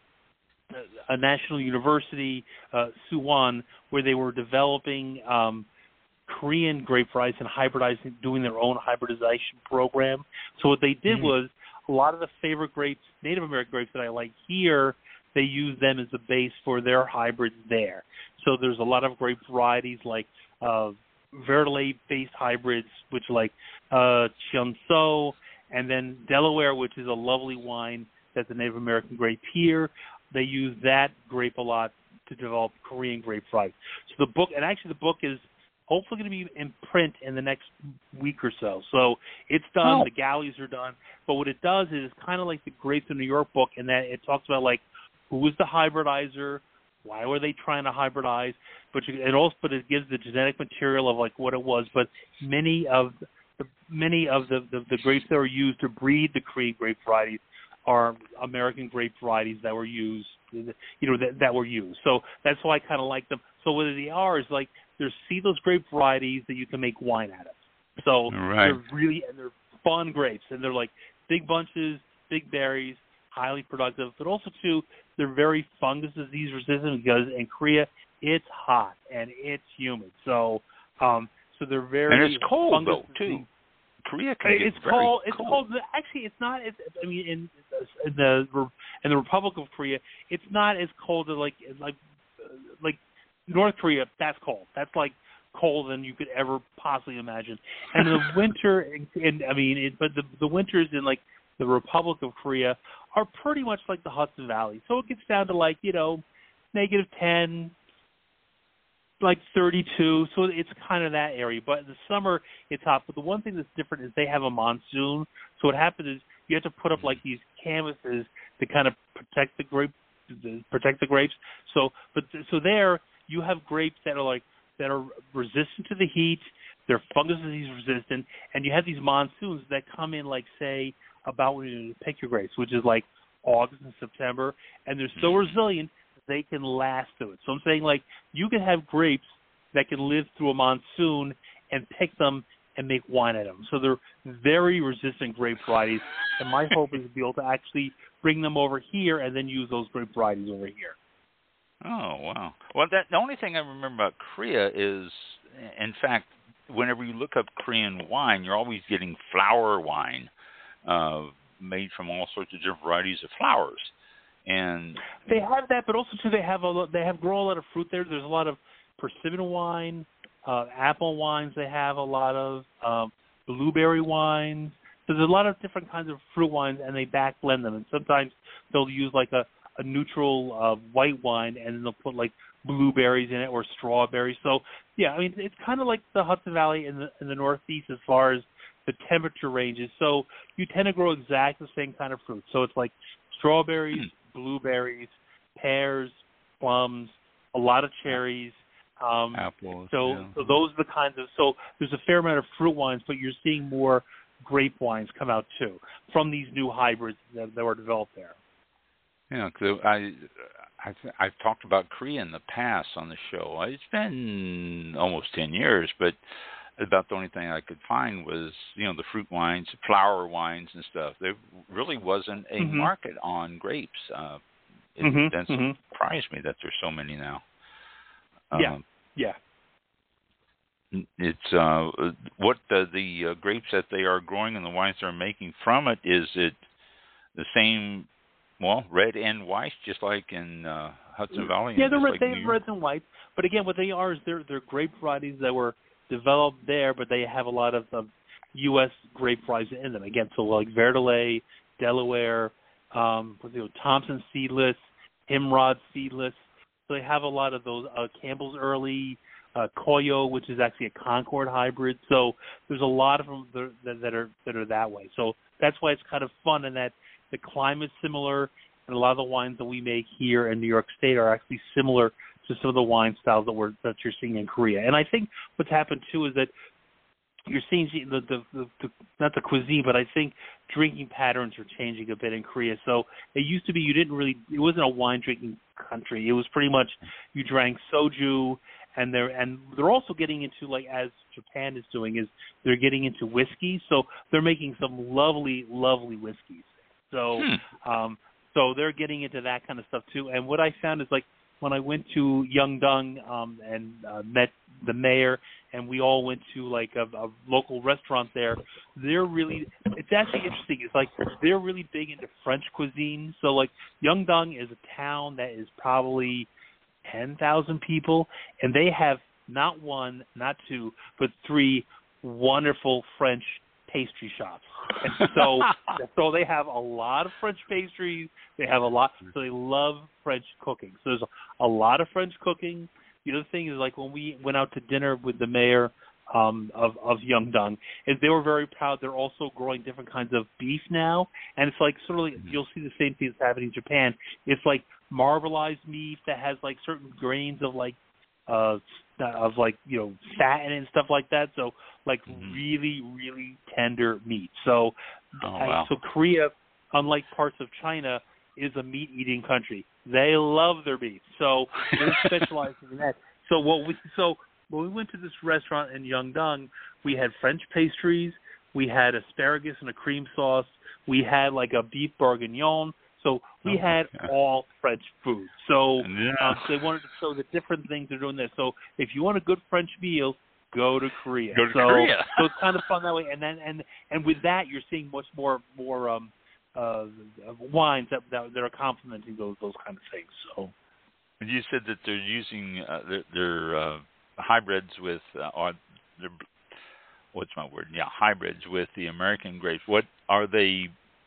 a national university, uh, Suwon, where they were developing um, Korean grape varieties and hybridizing, doing their own hybridization program. So what they did mm-hmm. was a lot of the favorite grapes, Native American grapes that I like here, they use them as the base for their hybrids there. So there's a lot of grape varieties like uh, Verdelais-based hybrids, which are like uh, Cheonso, and then Delaware, which is a lovely wine that's a Native American grape here. They use that grape a lot to develop Korean grape varieties. So the book, and actually the book is hopefully going to be in print in the next week or so. So it's done. Oh. The galleys are done. But what it does is it's kind of like the Grapes of New York book in that it talks about like who was the hybridizer, why were they trying to hybridize, but you, it also but it gives the genetic material of like what it was. But many of the many of the, the, the grapes that are used to breed the Korean grape varieties are American grape varieties that were used, you know, that, that were used. So that's why I kind of like them. So what they are is like there's seedless grape varieties that you can make wine out of. So right. they're really and they're fun grapes, and they're like big bunches, big berries, highly productive. But also too, they're very fungus disease resistant because in Korea it's hot and it's humid. So um, so they're very and it's cold though disease. too. Korea can get it's very cold. It's cold. cold. Actually, it's not. It's, I mean, in, in the in the Republic of Korea, it's not as cold as like like like North Korea. That's cold. That's like colder than you could ever possibly imagine. And the winter, and, and I mean, it, but the the winters in like the Republic of Korea are pretty much like the Hudson Valley. So it gets down to like you know negative ten. Like thirty-two, so it's kind of that area. But in the summer, it's hot. But the one thing that's different is they have a monsoon. So what happens is you have to put up like these canvases to kind of protect the grape, protect the grapes. So, but so there you have grapes that are like that are resistant to the heat. They're fungus disease resistant, and you have these monsoons that come in like say about when you pick your grapes, which is like August and September, and they're so resilient. They can last through it. So I'm saying, like, you can have grapes that can live through a monsoon and pick them and make wine out of them. So they're very resistant grape varieties, and my hope is to be able to actually bring them over here and then use those grape varieties over here. Oh, wow. Well, that the only thing I remember about Korea is, in fact, whenever you look up Korean wine, you're always getting flower wine uh, made from all sorts of different varieties of flowers. And they have that, but also too they have a lot, they have grow a lot of fruit there. There's a lot of persimmon wine, uh, apple wines. They have a lot of um, blueberry wines. So there's a lot of different kinds of fruit wines, and they back blend them. And sometimes they'll use like a, a neutral uh, white wine, and then they'll put like blueberries in it or strawberries. So yeah, I mean, it's kind of like the Hudson Valley in the in the Northeast as far as the temperature ranges. So you tend to grow exactly the same kind of fruit. So it's like strawberries, blueberries, pears, plums, a lot of cherries. Um, Apples. so, yeah. so those are the kinds of. So there's a fair amount of fruit wines, but you're seeing more grape wines come out too from these new hybrids that, that were developed there. Yeah, cause I, I've, I've talked about Korea in the past on the show. It's been almost ten years, but about the only thing I could find was, you know, the fruit wines, flower wines and stuff. There really wasn't a mm-hmm. market on grapes. Uh, it, mm-hmm. that mm-hmm. surprised me that there's so many now. Yeah, um, yeah. It's uh, what the, the uh, grapes that they are growing and the wines they're making from it, is it the same, well, red and white, just like in uh, Hudson Valley? Yeah, they're red, like they have reds and whites. But again, what they are is they're, they're grape varieties that were developed there, but they have a lot of um, U S grape varieties in them. Again, so like Verdelais, Delaware, um, you know, Thompson seedless, Himrod seedless. So they have a lot of those. Uh, Campbell's Early, uh, Koyo, which is actually a Concord hybrid. So there's a lot of them that, that are that are that way. So that's why it's kind of fun, in that the climate's similar, and a lot of the wines that we make here in New York State are actually similar to some of the wine styles that we're that you're seeing in Korea. And I think what's happened too is that you're seeing the, the, the, the not the cuisine, but I think drinking patterns are changing a bit in Korea. So it used to be you didn't really, it wasn't a wine drinking country. It was pretty much you drank soju, and they're and they're also getting into, like as Japan is doing, is they're getting into whiskey. So they're making some lovely, lovely whiskeys. So hmm. um, so they're getting into that kind of stuff too. And what I found is, like, when I went to Yeongdong um, and uh, met the mayor, and we all went to like a, a local restaurant there, they're really, it's actually interesting. It's like they're really big into French cuisine. So like Yeongdong is a town that is probably ten thousand people, and they have not one, not two, but three wonderful French pastry shops. And so, so they have a lot of French pastries. They have a lot, so they love French cooking. So there's a, a lot of French cooking. The other thing is, like, when we went out to dinner with the mayor um, of, of Yeongdong, is they were very proud. They're also growing different kinds of beef now, and it's like sort of like, you'll see the same thing that's happening in Japan. It's like marbleized meat that has like certain grains of like uh, of like, you know, satin and stuff like that. So like mm-hmm. really, really tender meat. So, oh, wow. so Korea, unlike parts of China, is a meat-eating country. They love their meat, so they're specializing in that. So what we so when we went to this restaurant in Yeongdong, we had French pastries, we had asparagus and a cream sauce, we had like a beef bourguignon. So we oh, had yeah. all French food. So, yeah. um, so they wanted to show the different things they're doing there. So if you want a good French meal, go to Korea. Go to so, Korea. So it's kind of fun that way. And then and and with that, you're seeing much more more um, uh, wines that, that that are complementing those those kind of things. So. And you said that they're using uh, their, their uh, hybrids with uh, or their, what's my word? Yeah, hybrids with the American grapes. What are they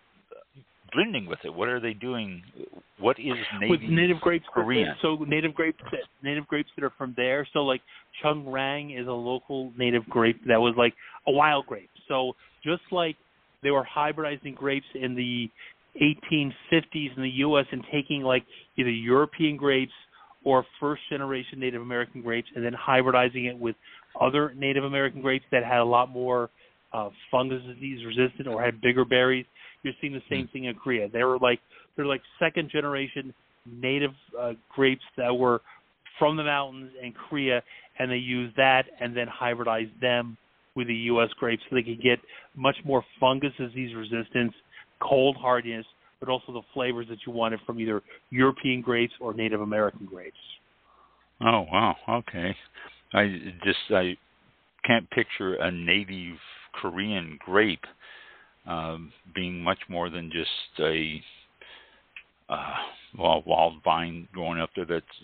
blending with it? What are they doing? What is native, with native grapes? Korean? So native grapes, native grapes that are from there. So like Chung Rang is a local native grape that was like a wild grape. So just like they were hybridizing grapes in the eighteen fifties in the U S and taking like either European grapes or first generation Native American grapes and then hybridizing it with other Native American grapes that had a lot more uh, fungus disease resistant or had bigger berries. You're seeing the same thing in Korea. They were like they're like second generation native uh, grapes that were from the mountains in Korea, and they used that and then hybridized them with the U S grapes so they could get much more fungus disease resistance, cold hardiness, but also the flavors that you wanted from either European grapes or Native American grapes. Oh wow, okay. I just I can't picture a native Korean grape Um, being much more than just a uh, well, wild vine growing up there that's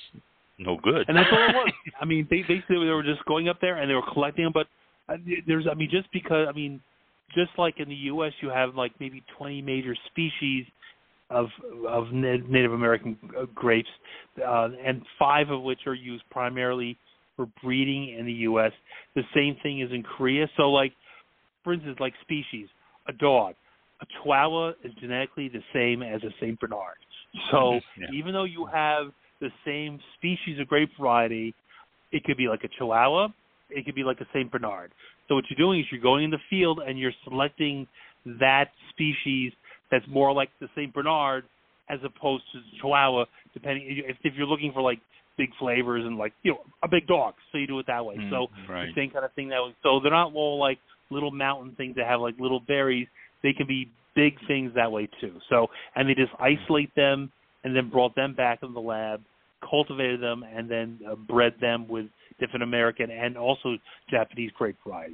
no good. And that's all it was. I mean, they they they were just going up there and they were collecting them. But there's, I mean, just because, I mean, just like in the U S, you have like maybe twenty major species of of Native American grapes, uh, and five of which are used primarily for breeding in the U S. The same thing is in Korea. So, like, for instance, like species, a dog, a Chihuahua is genetically the same as a Saint Bernard. So yeah. even though you have the same species of grape variety, it could be like a Chihuahua, it could be like a Saint Bernard. So what you're doing is you're going in the field and you're selecting that species that's more like the Saint Bernard as opposed to the Chihuahua, depending if, if you're looking for like big flavors and like, you know, a big dog, so you do it that way. Mm, so right. the same kind of thing that way. So they're not all like little mountain things that have like little berries. They can be big things that way too. So, and they just isolate them and then brought them back in the lab, cultivated them, and then uh, bred them with different American and also Japanese grape varieties.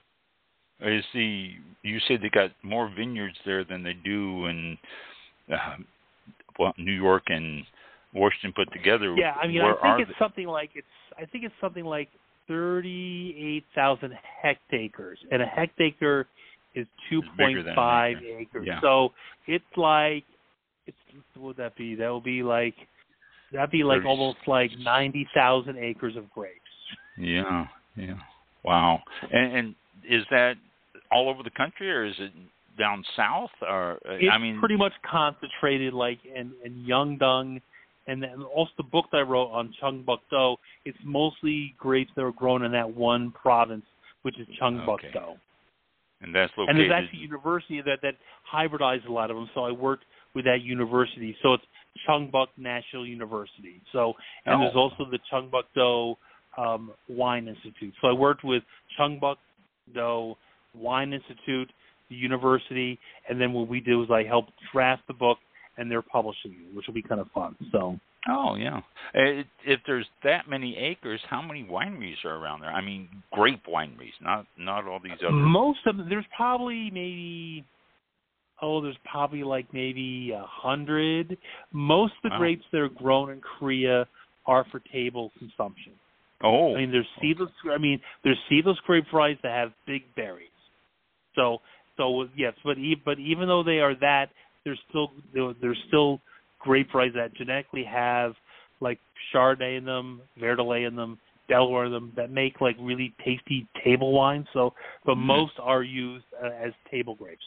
Is the you said they got more vineyards there than they do in uh, well, New York and Washington put together? Yeah, I mean, Where I think it's they? something like it's. I think it's something like thirty-eight thousand hectares, and a hectare is two point five acres. Yeah. So it's like, it's what would that be? That would be like, that'd be like thirty almost like ninety thousand acres of grapes. Yeah, yeah. Wow. And, and is that all over the country, or is it down south? Or it's I mean, pretty much concentrated like in, in Yeongdong. And then also the book that I wrote on Cheongbuk-do, it's mostly grapes that are grown in that one province, which is Cheongbuk-do. Okay. And that's located. And there's actually a university that, that hybridized a lot of them, so I worked with that university. So it's Cheongbuk National University. So and oh. there's also the Cheongbuk-do um, Wine Institute. So I worked with Cheongbuk-do Wine Institute, the university, and then what we did was I helped draft the book, and they're publishing it, which will be kind of fun. So. Oh yeah. It, if there's that many acres, how many wineries are around there? I mean, grape wineries, not not all these other. Most of them. There's probably maybe. Oh, there's probably like maybe a hundred. Most of the wow. grapes that are grown in Korea are for table consumption. Oh. I mean, there's seedless. I mean, there's seedless grape varieties that have big berries. So, so yes, but e- but even though they are that. There's still there's still grape varieties that genetically have like Chardonnay in them, Verdelais in them, Delaware in them that make like really tasty table wines. So, but mm. most are used uh, as table grapes.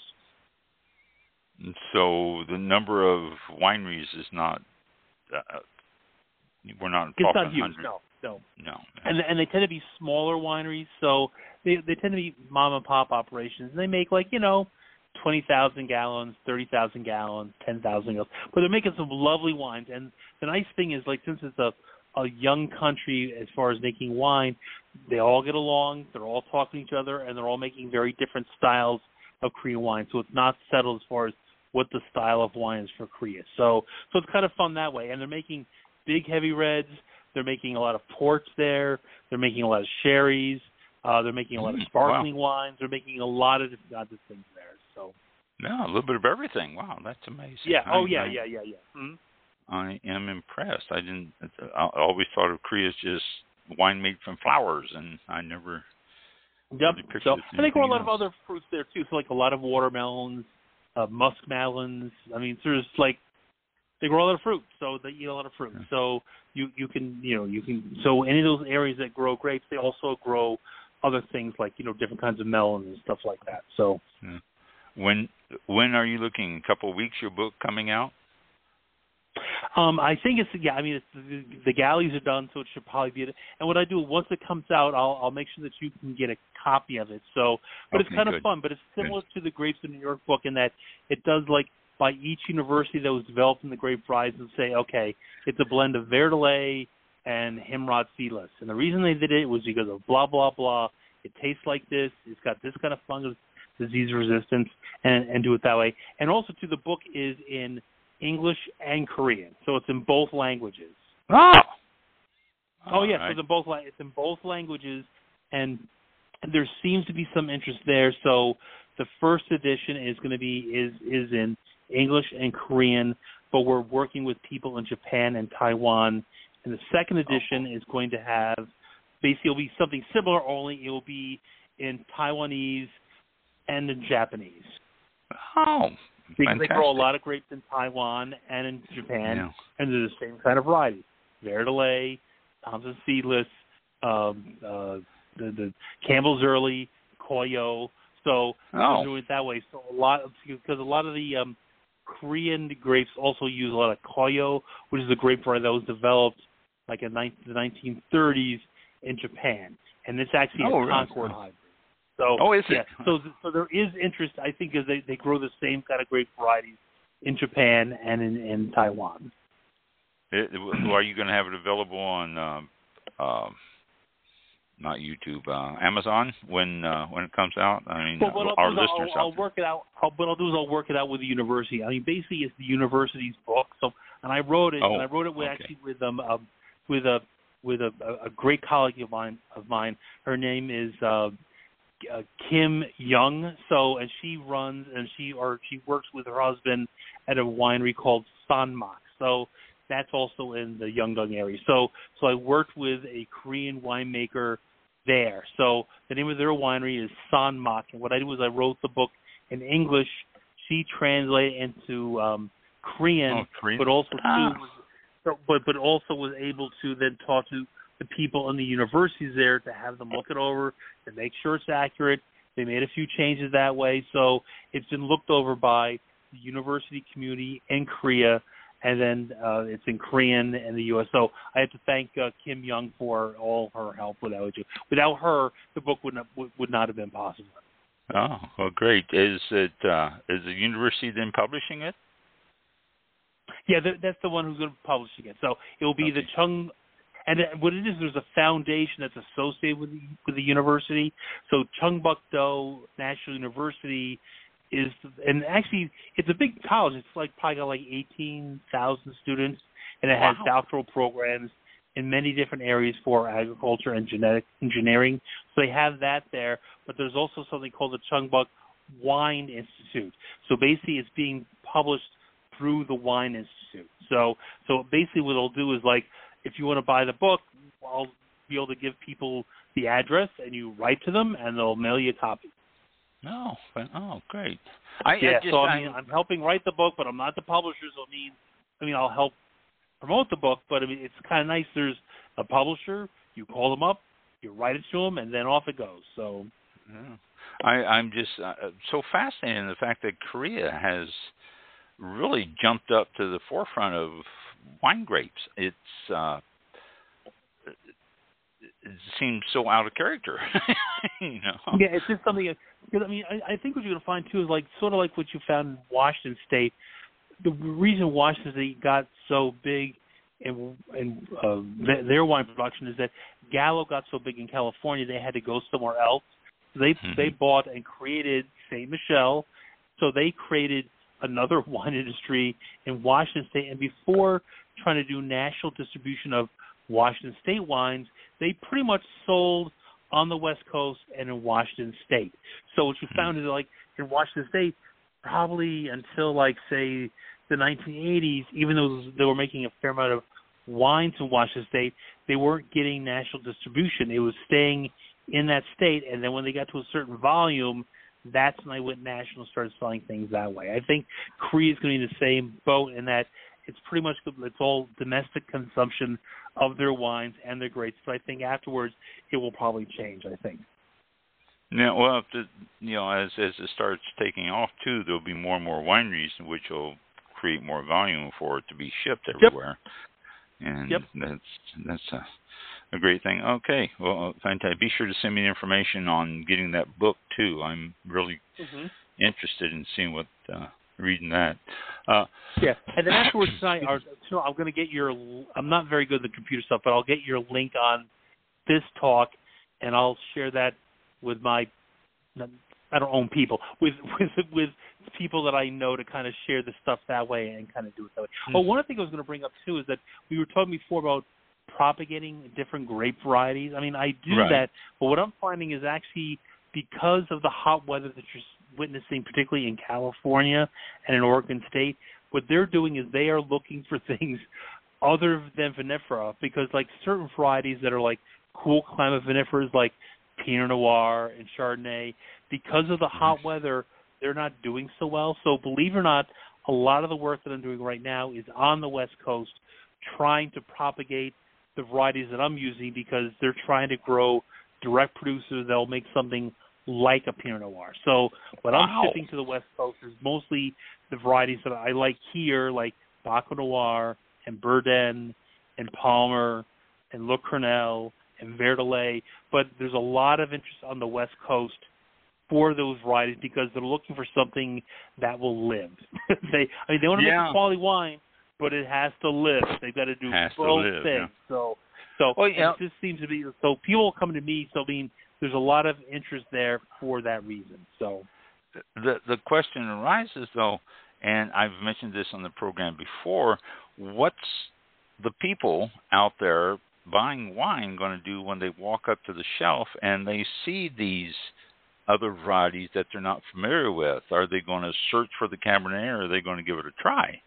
So the number of wineries is not. Uh, we're not it's talking not huge. hundreds. No, no, no. And and they tend to be smaller wineries. So they they tend to be mom and pop operations. And they make like you know. twenty thousand gallons, thirty thousand gallons, ten thousand gallons. But they're making some lovely wines. And the nice thing is, like, since it's a, a young country as far as making wine, they all get along, they're all talking to each other, and they're all making very different styles of Korean wine. So it's not settled as far as what the style of wine is for Korea. So so it's kind of fun that way. And they're making big, heavy reds. They're making a lot of ports there. They're making a lot of sherries. Uh, they're making a lot of sparkling wow. wines. They're making a lot of different other things there. So, yeah, a little bit of everything. Wow, that's amazing. Yeah. I, oh, yeah, I, yeah, yeah, yeah. Mm-hmm. I am impressed. I didn't. I always thought of Korea as just wine made from flowers, and I never. Yep. Really so, and they grow a lot else. of other fruits there too. So, like a lot of watermelons, uh, muskmelons. I mean, so there's like they grow a lot of fruit, so they eat a lot of fruit. Yeah. So you you can you know you can so any of those areas that grow grapes, they also grow other things like you know different kinds of melons and stuff like that. So. Yeah. When when are you looking? A couple of weeks, your book coming out? Um, I think it's yeah. I mean, it's, the, the galleys are done, so it should probably be. And what I do once it comes out, I'll I'll make sure that you can get a copy of it. So, but okay, it's kind good. of fun. But it's similar good. to the Grapes of New York book in that it does like by each university that was developed in the grape varieties and say, okay, it's a blend of Verdelais and Himrod seedless, and the reason they did it was because of blah blah blah. It tastes like this. It's got this kind of fungus. Disease resistance, and, and do it that way. And also, too, the book is in English and Korean, so it's in both languages. Oh, oh yeah, right. so it's in both it's in both languages, and there seems to be some interest there. So the first edition is going to be is is in English and Korean, but we're working with people in Japan and Taiwan. And the second edition oh. is going to have basically it'll be something similar, only it will be in Taiwanese and in Japanese. Oh, because fantastic. they grow a lot of grapes in Taiwan and in Japan, yeah. and they're the same kind of variety. Verdelais, Thompson Seedless, um, uh, the, the Campbell's Early, Koyo. So Oh. we're doing it that way. So a lot of, because a lot of the um, Korean grapes also use a lot of Koyo, which is a grape variety that was developed like in the nineteen thirties in Japan, and it's actually Oh, a really? Concord hybrid. So Oh, is yeah, it? so so there is interest, I think, because they, they grow the same kind of grape varieties in Japan and in, in Taiwan. It, are you going to have it available on um, um, not YouTube, uh, Amazon when uh, when it comes out? I mean, Well, what I'll our do is listeners I'll, out I'll there. work it out. I'll, what I'll do is I'll work it out with the university. I mean, basically, it's the university's book. So, and I wrote it. Oh, and I wrote it with okay. actually with um uh, with a with a, a great colleague of mine of mine. Her name is uh, uh, Kim Young. So, and she runs and she or she works with her husband at a winery called Sanmak. So. That's also in the Yeongdong area. So, so I worked with a Korean winemaker there. So the name of their winery is Sanmak. And what I did was I wrote the book in English. She translated into um, Korean, Oh, Korean? but also Ah. too, was, but but also was able to then talk to the people in the universities there to have them look it over to make sure it's accurate. They made a few changes that way, so it's been looked over by the university community in Korea. And then uh, it's in Korean in the U S. So I have to thank uh, Kim Young for all her help with that. Without her, the book would not would, would not have been possible. Oh, well, great. Is it uh, is the university then publishing it? Yeah, that, that's the one who's going to be publishing it. So it will be Okay. the Chung. And what it is, there's a foundation that's associated with the, with the university. So Chungbuk-do National University is, and actually it's a big college. It's like probably got like eighteen thousand students, and it has Wow. doctoral programs in many different areas for agriculture and genetic engineering. So they have that there, but there's also something called the Chungbuk Wine Institute. So basically it's being published through the Wine Institute. So so basically what it'll do is, like, if you want to buy the book, I'll be able to give people the address, and you write to them, and they'll mail you a copy. Oh, oh, great. I, Yeah, I just, so I I mean, I'm helping write the book, but I'm not the publisher, so I mean, I mean, I'll help promote the book, but I mean, it's kind of nice. There's a publisher, you call them up, you write it to them, and then off it goes. So, yeah. I, I'm just uh, so fascinated in the fact that Korea has really jumped up to the forefront of wine grapes. It's uh, it seems so out of character, you know. yeah, it's just something. Because I mean, I, I think what you're going to find too is like sort of like what you found in Washington State. The reason Washington State got so big in, in uh, their, their wine production is that Gallo got so big in California, they had to go somewhere else. So they Mm-hmm. they bought and created Saint Michel. So they created another wine industry in Washington State. And before trying to do national distribution of Washington State wines, they pretty much sold on the West Coast and in Washington State. So what you found is, like, in Washington State, probably until, like, say, the nineteen eighties, even though they were making a fair amount of wines in Washington State, they weren't getting national distribution. It was staying in that state, and then when they got to a certain volume, that's when they went national and started selling things that way. I think Korea is going to be in the same boat in that it's pretty much it's all domestic consumption of their wines and their grapes. But I think afterwards it will probably change, I think. Yeah, well, if the, you know, as as it starts taking off too, there'll be more and more wineries, which will create more volume for it to be shipped everywhere. Yep. And yep. that's that's a, a great thing. Okay, well, fantastic. Be sure to send me the information on getting that book too. I'm really mm-hmm. interested in seeing what uh, reading that. Uh, yeah, and then afterwards tonight, or, so I'm going to get your. I'm not very good at the computer stuff, but I'll get your link on this talk, and I'll share that with my. I don't own people with with with people that I know to kind of share the stuff that way and kind of do it that way. Mm-hmm. Oh, one other thing I was going to bring up too is that we were talking before about propagating different grape varieties. I mean, I do right. that, but what I'm finding is actually because of the hot weather that you're witnessing, particularly in California and in Oregon State, what they're doing is they are looking for things other than vinifera, because like certain varieties that are like cool climate vinifers like Pinot Noir and Chardonnay, because of the hot weather, they're not doing so well. So believe it or not, a lot of the work that I'm doing right now is on the West Coast, trying to propagate the varieties that I'm using because they're trying to grow direct producers that'll make something like a Pinot Noir. So what wow. I'm shipping to the West Coast is mostly the varieties that I like here, like Baco Noir and Bourdain and Palmer and Le Cornell and Verdelais. But there's a lot of interest on the West Coast for those varieties because they're looking for something that will live. they, I mean, they want to yeah. make a quality wine, but it has to live. They've got to do has both to live, things. Yeah. So, so well, yeah. it just seems to be so. People come to me. So, I mean, there's a lot of interest there for that reason. So, the the question arises though, and I've mentioned this on the program before. What's the people out there buying wine going to do when they walk up to the shelf and they see these other varieties that they're not familiar with? Are they going to search for the Cabernet, or are they going to give it a try?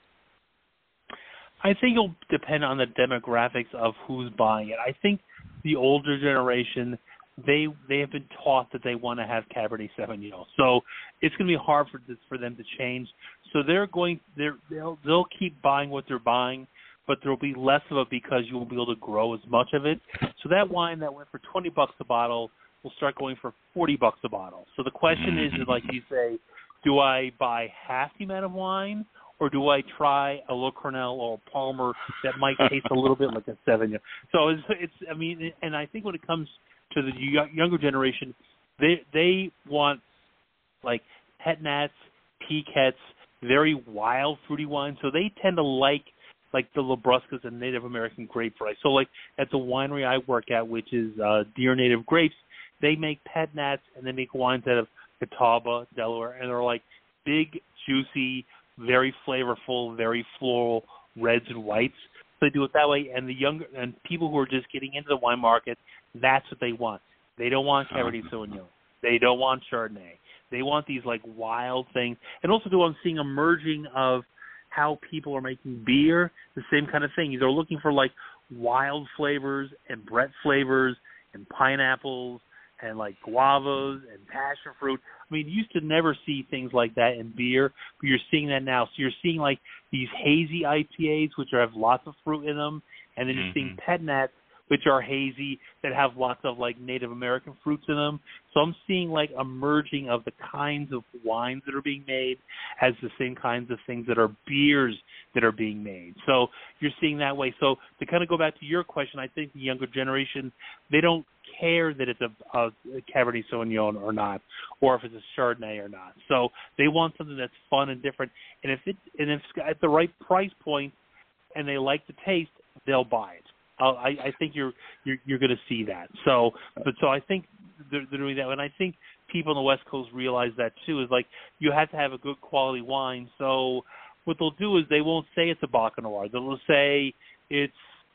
I think it'll depend on the demographics of who's buying it. I think the older generation, they they have been taught that they want to have Cabernet Sauvignon, so it's going to be hard for this, for them to change. So they're going they're, they'll they'll keep buying what they're buying, but there'll be less of it because you won't be able to grow as much of it. So that wine that went for twenty bucks a bottle will start going for forty bucks a bottle. So the question is, is like you say, do I buy half the amount of wine, or do I try a Le Cornell or a Palmer that might taste a little bit like a Sauvignon? So it's, it's, I mean, and I think when it comes to the younger generation, they they want like het nats, piquettes, very wild fruity wines. So they tend to like like the Labruscas and Native American grape variety. So like at the winery I work at, which is uh, Deer Native Grapes, they make pet nats and they make wines out of Catawba, Delaware, and they're like big, juicy, very flavorful, very floral reds and whites. So they do it that way, and the younger and people who are just getting into the wine market, that's what they want. They don't want Cabernet Sauvignon. They don't want Chardonnay. They want these like wild things. And also, too, I'm seeing a merging of how people are making beer, the same kind of thing. They're looking for like wild flavors and Brett flavors and pineapples and like guavas and passion fruit. I mean, you used to never see things like that in beer, but you're seeing that now. So you're seeing like these hazy I P As, which are, have lots of fruit in them, and then you're mm-hmm. seeing pet nats, which are hazy, that have lots of like Native American fruits in them. So I'm seeing like a merging of the kinds of wines that are being made as the same kinds of things that are beers that are being made. So you're seeing that way. So to kind of go back to your question, I think the younger generation, they don't care that it's a, a Cabernet Sauvignon or not, or if it's a Chardonnay or not. So they want something that's fun and different. And if it and if it's at the right price point and they like the taste, they'll buy it. Uh, I, I think you're you're, you're going to see that. So, but so I think they're, they're doing that, and I think people on the West Coast realize that too. Is like you have to have a good quality wine. So what they'll do is they won't say it's a Baco Noir. They'll say it's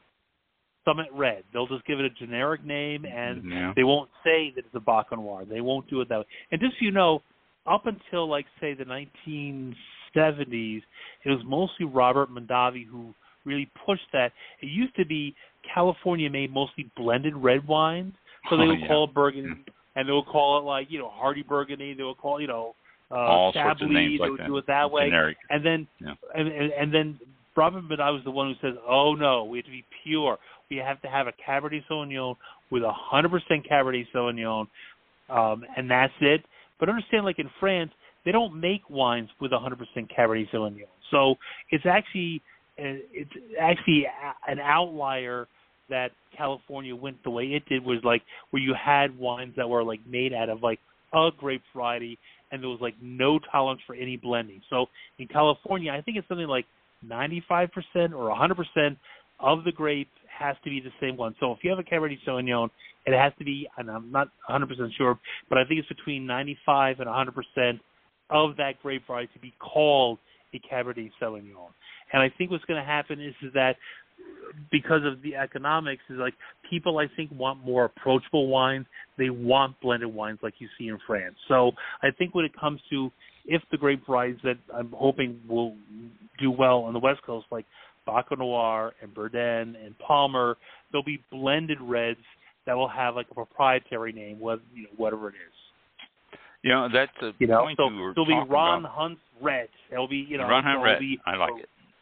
Summit Red. They'll just give it a generic name, and yeah. they won't say that it's a Baco Noir. They won't do it that way. And just so you know, up until like say the nineteen seventies, it was mostly Robert Mondavi who really pushed that. It used to be California made mostly blended red wines, so they oh, would yeah. call it Burgundy, yeah. and they would call it like you know Hardy Burgundy. They would call you know uh, all Chablis. sorts of names they like would that. do it that way, Generic. and then yeah. and, and and then Robert Mondavi was the one who says, "Oh no, we have to be pure. We have to have a Cabernet Sauvignon with a hundred percent Cabernet Sauvignon, um, and that's it." But understand, like in France, they don't make wines with a hundred percent Cabernet Sauvignon, so it's actually it's actually an outlier that California went the way it did, was like where you had wines that were like made out of like a grape variety and there was like no tolerance for any blending. So in California, I think it's something like ninety-five percent or one hundred percent of the grape has to be the same one. So if you have a Cabernet Sauvignon, it has to be, and I'm not one hundred percent sure, but I think it's between ninety-five and one hundred percent of that grape variety to be called a Cabernet Sauvignon. And I think what's going to happen is, is that because of the economics, is like people, I think, want more approachable wines. They want blended wines like you see in France. So I think when it comes to if the grape varieties that I'm hoping will do well on the West Coast, like Baco Noir and Bourdain and Palmer, there'll be blended reds that will have like a proprietary name, whether, you know, whatever it is. You know, that's a you know, point so you were there'll be talking Ron about. Hunt's Red. There'll be, you know, Ron Hunt Red. Be, I like it.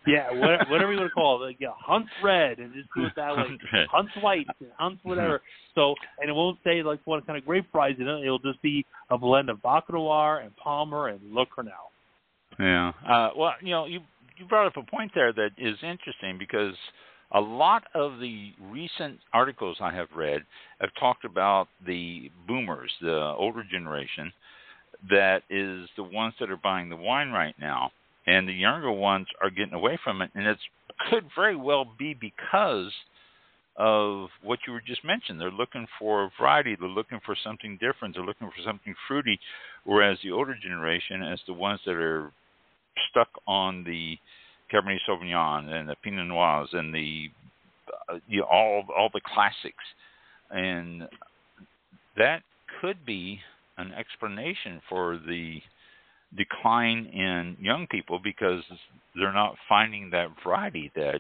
Yeah, whatever you want to call it, like, yeah, Hunt's Red, and just do it that way. Hunt's White, Hunt's whatever. So, and it won't say like what kind of grape varieties in it. It'll just be a blend of Bac Noir and Palmer and Le Cornell. Yeah. Uh, well, you know, you you brought up a point there that is interesting because a lot of the recent articles I have read have talked about the boomers, the older generation, that is the ones that are buying the wine right now, and the younger ones are getting away from it, and it could very well be because of what you were just mentioned. They're looking for variety, they're looking for something different, they're looking for something fruity, whereas the older generation is the ones that are stuck on the Cabernet Sauvignon and the Pinot Noirs and the uh, you know, all all the classics, and that could be an explanation for the decline in young people because they're not finding that variety that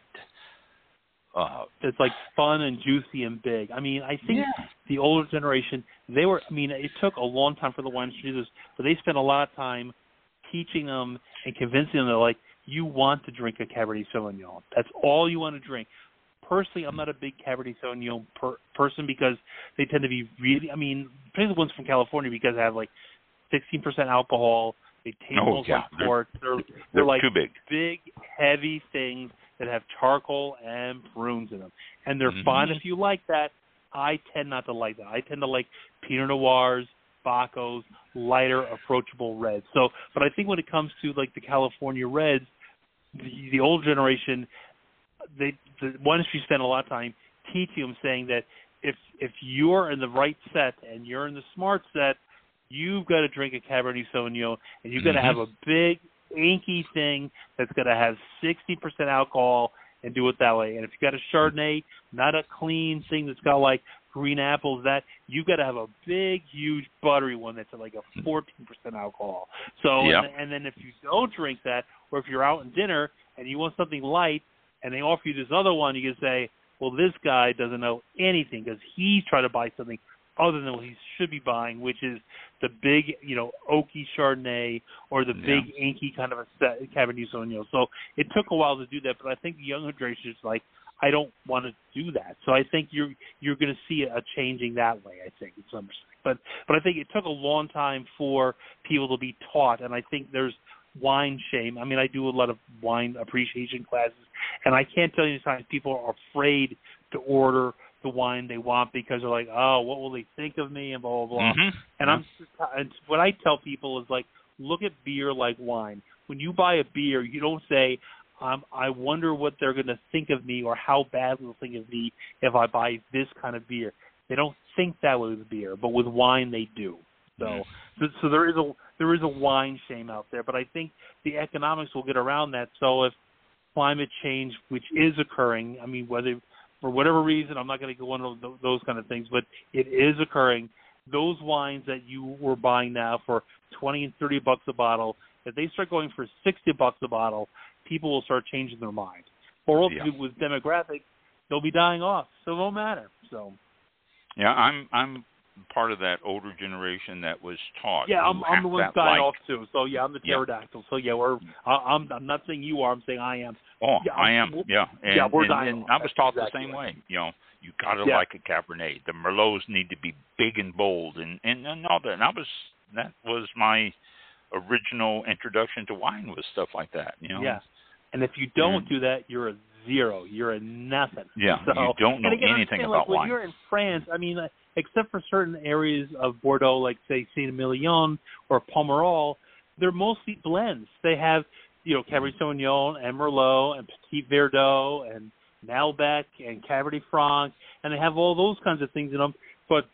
uh, it's like fun and juicy and big. I mean, I think yeah. the older generation, they were. I mean, it took a long time for the wines to do this, but they spent a lot of time teaching them and convincing them that like, you want to drink a Cabernet Sauvignon. That's all you want to drink. Personally, I'm not a big Cabernet Sauvignon per- person because they tend to be really, I mean, particularly the ones from California because they have like sixteen percent alcohol. They taste oh, almost yeah. like port. They're, they're, they're like too big. big, heavy things that have charcoal and prunes in them. And they're mm-hmm. fine if you like that. I tend not to like that. I tend to like Pinot Noirs, Bacos, lighter, approachable reds. So, but I think when it comes to like the California reds, the, the old generation, they the one industry spent a lot of time teaching them, saying that if if you're in the right set and you're in the smart set, you've got to drink a Cabernet Sauvignon, and you've got mm-hmm. to have a big, inky thing that's going to have sixty percent alcohol and do it that way. And if you've got a Chardonnay, not a clean thing that's got like green apples, that you've got to have a big, huge, buttery one that's at like a fourteen percent alcohol. So, yep. and, and then if you don't drink that, or if you're out in dinner and you want something light and they offer you this other one, you can say, well, this guy doesn't know anything because he's trying to buy something other than what he should be buying, which is the big, you know, oaky Chardonnay or the yeah. big, inky kind of a set, Cabernet Sauvignon. So it took a while to do that, but I think the younger generation is like, I don't want to do that. So I think you're you're going to see a changing that way, I think, in some respects. But, but I think it took a long time for people to be taught, and I think there's wine shame. I mean, I do a lot of wine appreciation classes, and I can't tell you the times people are afraid to order the wine they want because they're like, oh, what will they think of me, and blah, blah, blah. Mm-hmm. And I'm and what I tell people is, like, look at beer like wine. When you buy a beer, you don't say, um, I wonder what they're going to think of me or how bad they'll think of me if I buy this kind of beer. They don't think that way with beer, but with wine they do. So, so, so there is a there is a wine shame out there, but I think the economics will get around that. So if climate change, which is occurring, I mean, whether for whatever reason, I'm not going to go into those kind of things, but it is occurring. Those wines that you were buying now for twenty and thirty bucks a bottle, if they start going for sixty bucks a bottle, people will start changing their mind. Or else yeah. with demographics, they'll be dying off, so it won't matter. So. Yeah, I'm I'm part of that older generation that was taught. Yeah, I'm, I'm the one dying like, off too. So yeah, I'm the pterodactyl. Yeah. So yeah, we're I, I'm I'm not saying you are. I'm saying I am. Oh, yeah, I am. Yeah, and, yeah, we're and, dying and off. I was taught That's the same exactly way. You know, you got to yeah. like a Cabernet. The Merlots need to be big and bold, and, and and all that. And I was that was my original introduction to wine was stuff like that. You know. Yeah, and if you don't mm. do that, you're a zero. You're a nothing. Yeah, so, you don't know and again, anything saying, about like, when wine. you're in France, I mean, uh, except for certain areas of Bordeaux, like say Saint-Emilion or Pomerol, they're mostly blends. They have, you know, Cabernet Sauvignon and Merlot and Petit Verdot and Malbec and Cabernet Franc, and they have all those kinds of things in them. But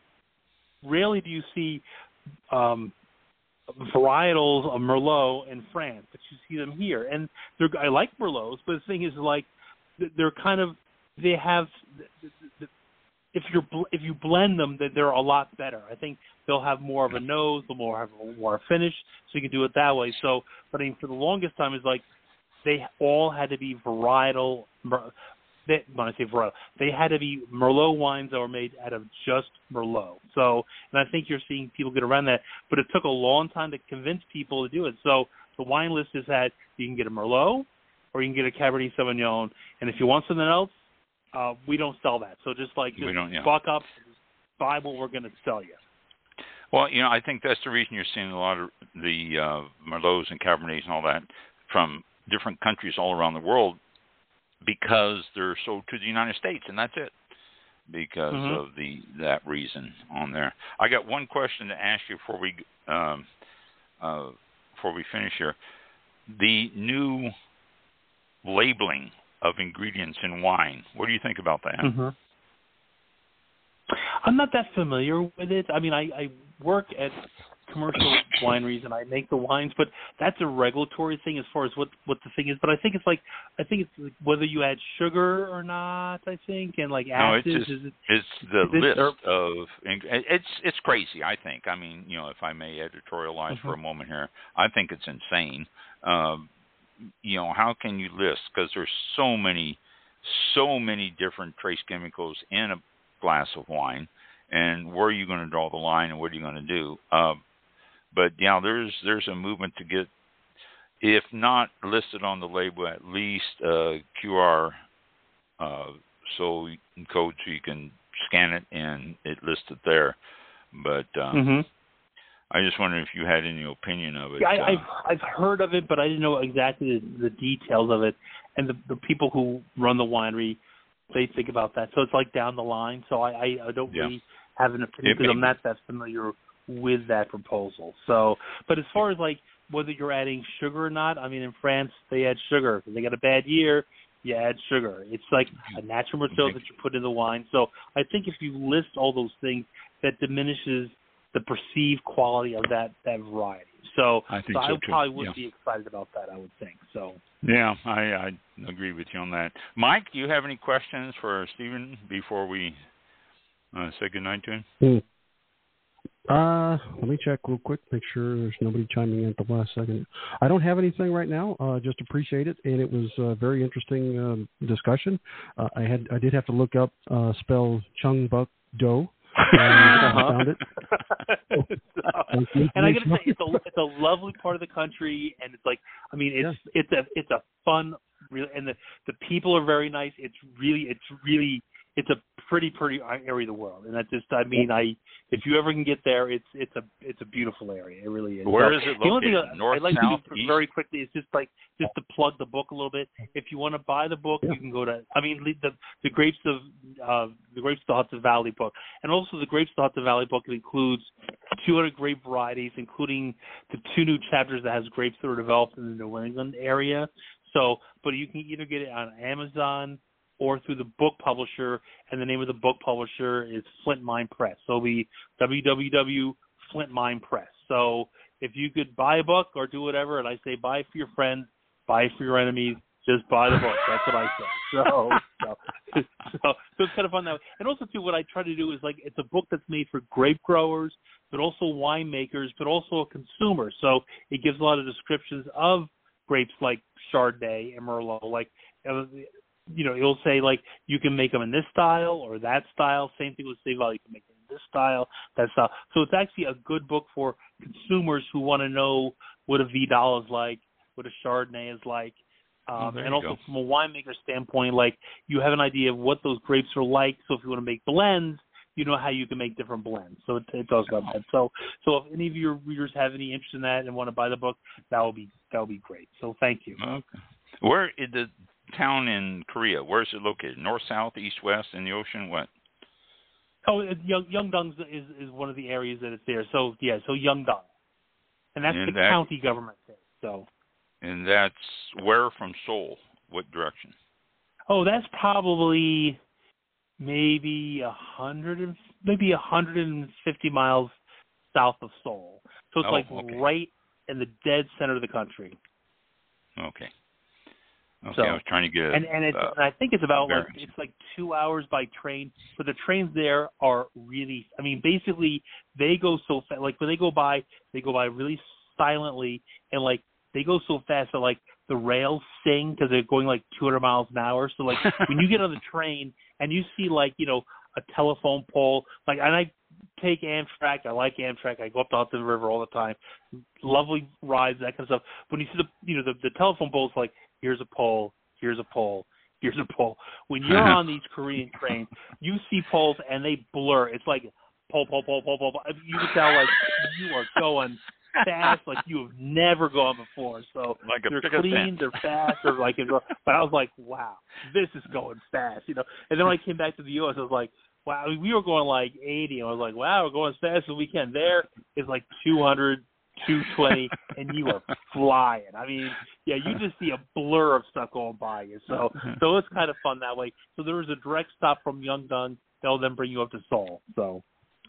rarely do you see um, varietals of Merlot in France, but you see them here. And they're, I like Merlots, but the thing is, like, they're kind of, they have, if you're if you blend them, that they're a lot better. I think they'll have more of a nose, they'll more have more a finish, so you can do it that way. So, but I mean, for the longest time, it's like they all had to be varietal. They, when I say varietal, they had to be Merlot wines that were made out of just Merlot. So, and I think you're seeing people get around that, but it took a long time to convince people to do it. So the wine list has had, you can get a Merlot, or you can get a Cabernet Sauvignon. And if you want something else, uh, we don't sell that. So just like just yeah. buck up, and just buy what we're going to sell you. Well, you know, I think that's the reason you're seeing a lot of the uh, Merlots and Cabernets and all that from different countries all around the world, because they're sold to the United States, and that's it. Because mm-hmm. of the that reason on there. I got one question to ask you before we um, uh, before we finish here. The new labeling of ingredients in wine. What do you think about that? Mm-hmm. I'm not that familiar with it. I mean, I, I work at commercial wineries and I make the wines, but that's a regulatory thing as far as what, what the thing is. But I think it's like I think it's like whether you add sugar or not. I think and like acids. No, it's just, is it, it's the is list it, of it's it's crazy. I think. I mean, you know, if I may editorialize mm-hmm. for a moment here, I think it's insane. Um, you know, how can you list? Because there's so many, so many different trace chemicals in a glass of wine, and where are you going to draw the line, and what are you going to do? Uh, but yeah, there's there's a movement to get, if not listed on the label, at least uh, Q R uh, so code so you can scan it and it lists it there. But um, mm-hmm. I just wondered if you had any opinion of it. Yeah, I, uh, I've I've heard of it, but I didn't know exactly the, the details of it. And the, the people who run the winery, they think about that. So it's like down the line. So I, I, I don't yeah. really have an opinion because I'm not that familiar with that proposal. So, but as far as like whether you're adding sugar or not, I mean, in France they add sugar. If they got a bad year, you add sugar. It's like a natural material that you put in the wine. So I think if you list all those things, that diminishes the perceived quality of that, that variety. So I, think so so I probably too. would yeah. be excited about that, I would think. So yeah, I, I agree with you on that. Mike, do you have any questions for Stephen before we uh, say goodnight to him? Hmm. Uh, let me check real quick, make sure there's nobody chiming in at the last second. I don't have anything right now. Uh, just appreciate it, and it was a very interesting um, discussion. Uh, I had I did have to look up uh, spell Chung Buk Do. And I found it. so, and I got to say, it's a it's a lovely part of the country, and it's like, I mean, it's yeah. it's a it's a fun, real, and the the people are very nice. It's really it's really it's a pretty pretty area of the world, and that just I mean, I if you ever can get there, it's it's a it's a beautiful area. It really is. Where so, is it located? The only thing North, I'd like south, to do east? very quickly is just like just to plug the book a little bit. If you want to buy the book, yeah. you can go to I mean the the Grapes of uh, the Grapes of the Hudson Valley book, and also the Grapes of the Hudson Valley book. It includes two hundred grape varieties, including the two new chapters that has grapes that were developed in the New England area. So, but you can either get it on Amazon or through the book publisher, and the name of the book publisher is Flint Mine Press. So it'll be w w w dot flint mine press. So if you could buy a book or do whatever, and I say buy it for your friends, buy it for your enemies, just buy the book. That's what I say. So, so, so, so it's kind of fun that way. And also, too, what I try to do is, like, it's a book that's made for grape growers, but also winemakers, but also a consumer. So it gives a lot of descriptions of grapes like Chardonnay and Merlot, like, uh, you know, it'll say, like, you can make them in this style or that style. Same thing with Save Valley. You can make them in this style, that style. So it's actually a good book for consumers who want to know what a Vidal is like, what a Chardonnay is like. Um, oh, and also go. from a winemaker standpoint, like, you have an idea of what those grapes are like. So if you want to make blends, you know how you can make different blends. So it, it talks about that. So so if any of your readers have any interest in that and want to buy the book, that would be that would be great. So thank you. Okay. Where is the town in Korea? Where is it located? North, south, east, west, in the ocean? What? Oh, Young Yeongdong is is one of the areas that it's there. So yeah, so Yeongdong, and that's and the that, county government there. So. And that's where from Seoul? What direction? Oh, that's probably maybe a hundred and maybe a hundred and fifty miles south of Seoul. So it's oh, like okay. right in the dead center of the country. Okay. Okay, so, I was trying to get. And and, it's, uh, and I think it's about like bearings. it's like two hours by train. But the trains there are really. I mean, basically they go so fast. Like when they go by, they go by really silently, and like they go so fast that like the rails sing because they're going like two hundred miles an hour. So like when you get on the train and you see like you know a telephone pole, like and I take Amtrak. I like Amtrak. I go up the Hudson River all the time. Lovely rides, that kind of stuff. When you see the you know the, the telephone poles, like here's a pole, here's a pole, here's a pole. When you're on these Korean trains, you see poles and they blur. It's like pole, pole, pole, pole, pole. You can tell like you are going fast like you have never gone before. So like a they're clean, they're fast, they're like. But I was like, wow, this is going fast, you know. And then when I came back to the U S, I was like, wow, we were going like eighty. And I was like, wow, we're going as fast as we can. There is like two hundred, two twenty, and you are flying. I mean, yeah, you just see a blur of stuff going by you. So, so it's kind of fun that way. So there was a direct stop from Yeongdong. They'll then bring you up to Seoul. So.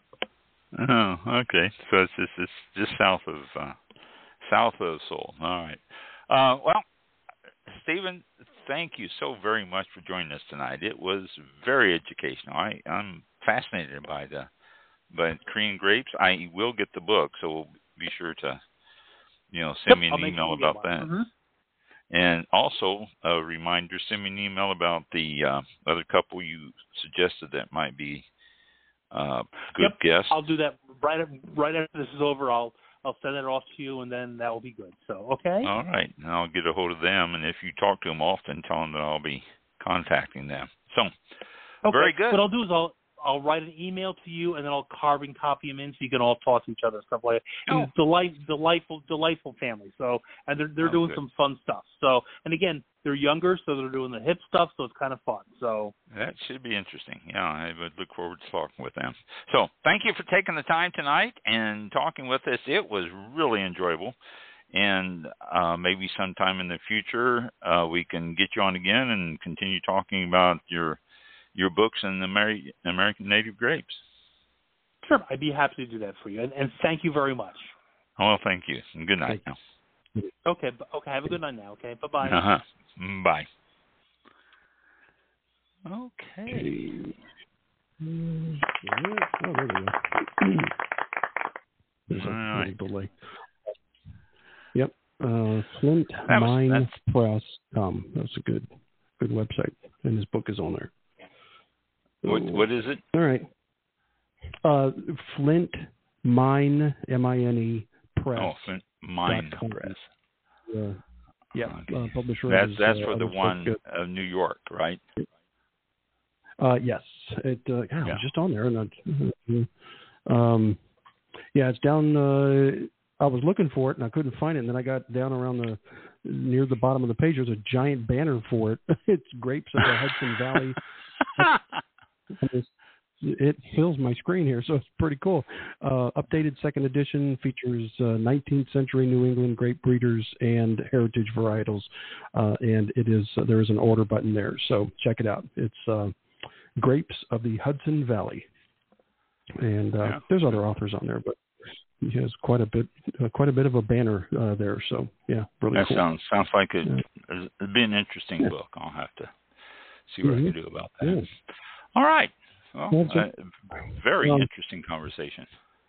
Oh, okay. So it's just it's just south of uh, south of Seoul. All right. Uh, well, Stephen, thank you so very much for joining us tonight. It was very educational. I, I'm fascinated by the by Korean grapes. I will get the book, so we'll be sure to you know send Yep, me an I'll make email sure you about get that. one. Mm-hmm. And also a reminder: send me an email about the uh, other couple you suggested that might be. Uh, good yep, guess. I'll do that right right after this is over. I'll I'll send it off to you, and then that will be good. So okay. All right, and I'll get a hold of them, and if you talk to them often, tell them that I'll be contacting them. So okay. very good. What I'll do is I'll I'll write an email to you, and then I'll carbon copy them in so you can all talk to each other and stuff like that. Oh. It's delight delightful delightful family. So and they're they're Oh, doing good. some fun stuff. So and again they're younger, so they're doing the hip stuff. So it's kind of fun. So. That should be interesting. Yeah, I would look forward to talking with them. So thank you for taking the time tonight and talking with us. It was really enjoyable. And uh, maybe sometime in the future uh, we can get you on again and continue talking about your your books and the Ameri- American Native grapes. Sure, I'd be happy to do that for you. And, and thank you very much. Well, thank you. And good night now. Okay, okay. Have a good night now. Okay, bye bye. Uh-huh. Bye. Okay. Okay. Mm, yeah. Oh, there we go. There's a All right. little delay. Yep. Uh, Flint That was- Mine that's- Press dot com. That's a good, good website, and his book is on there. What So, what is it? all right. Uh, Flint Mine M I N E Press. Oh, Flint Mine dot com. Press. Uh, yeah. Okay. Uh, publisher. That's is, that's uh, for the other one folk, of New York, right? Uh, yes, it. Uh, yeah, Yeah. I was just on there, and I, um, yeah, it's down. Uh, I was looking for it, and I couldn't find it. And then I got down around the near the bottom of the page. There's a giant banner for it. It's grapes of the Hudson Valley. It's, it fills my screen here, so it's pretty cool. Uh, updated second edition features uh, nineteenth century New England grape breeders and heritage varietals, uh, and it is uh, there is an order button there. So check it out. It's uh, Grapes of the Hudson Valley, and uh, Yeah. there's other authors on there, but he has quite a bit, uh, quite a bit of a banner uh, there. So yeah, really That cool. sounds sounds like it, Yeah. it'd be an interesting Yeah. book. I'll have to see what Mhm. I can do about that. Yeah. All right. Well, That's uh, very Um, interesting conversation.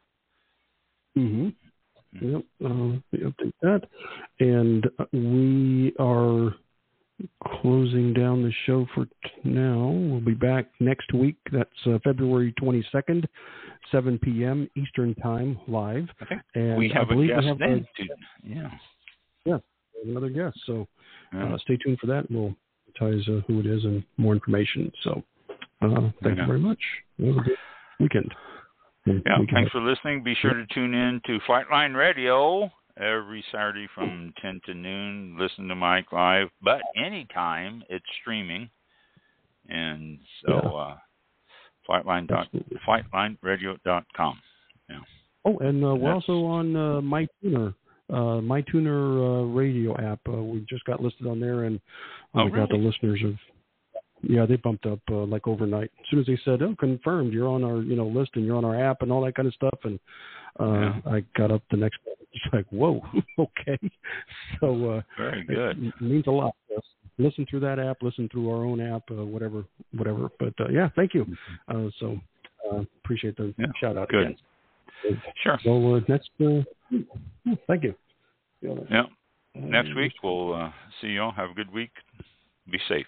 Mm-hmm. Mhm. Yep. Uh, we update that, and uh, we are closing down the show for t- now. We'll be back next week. That's uh, February twenty-second, seven p.m. Eastern Time, live. I think And we have I a believe guest we have then. a, To, yeah. yeah, we have another guest. So Yeah. uh, stay tuned for that. We'll tell you uh, who it is and more information. So uh, thank Yeah. you very much. Have a good weekend. Yeah, Weekend. thanks for listening. Be sure to tune in to Flightline Radio every Saturday from ten to noon. Listen to Mike live, but anytime it's streaming. And so, Yeah. uh, flightline dot Absolutely. flightline radio dot com. Yeah. Oh, and uh, we're That's- also on uh, MyTuner, uh, MyTuner uh, radio app. Uh, we just got listed on there, and oh, Oh, my God, the really? listeners have, yeah, they bumped up uh, like overnight. As soon as they said, "Oh, confirmed, you're on our, you know, list, and you're on our app, and all that kind of stuff," and uh, Yeah. I got up the next day, it's like, whoa, okay. So uh, Very good. it means a lot to us. Listen through that app, listen through our own app, uh, whatever, whatever. But uh, yeah, thank you. Uh, so uh, appreciate the Yeah, shout out. good. Again. Sure. So uh, next, uh, thank you. Yeah. Next week, we'll uh, see you all. Have a good week. Be safe.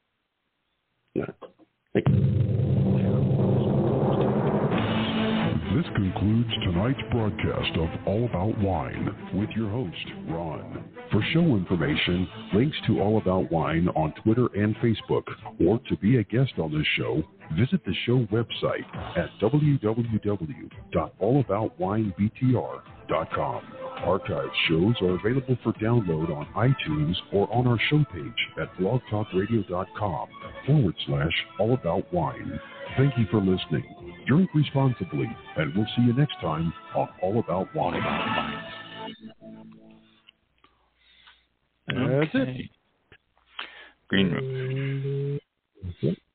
Yeah. Thank you. This concludes tonight's broadcast of All About Wine with your host, Ron. For show information, links to All About Wine on Twitter and Facebook, or to be a guest on this show, visit the show website at w w w dot all about wine b t r dot com. Archived shows are available for download on iTunes or on our show page at blogtalkradio.com forward slash all about wine. Thank you for listening. Drink responsibly, and we'll see you next time on All About Wine. Okay. That's it. Green room. That's it.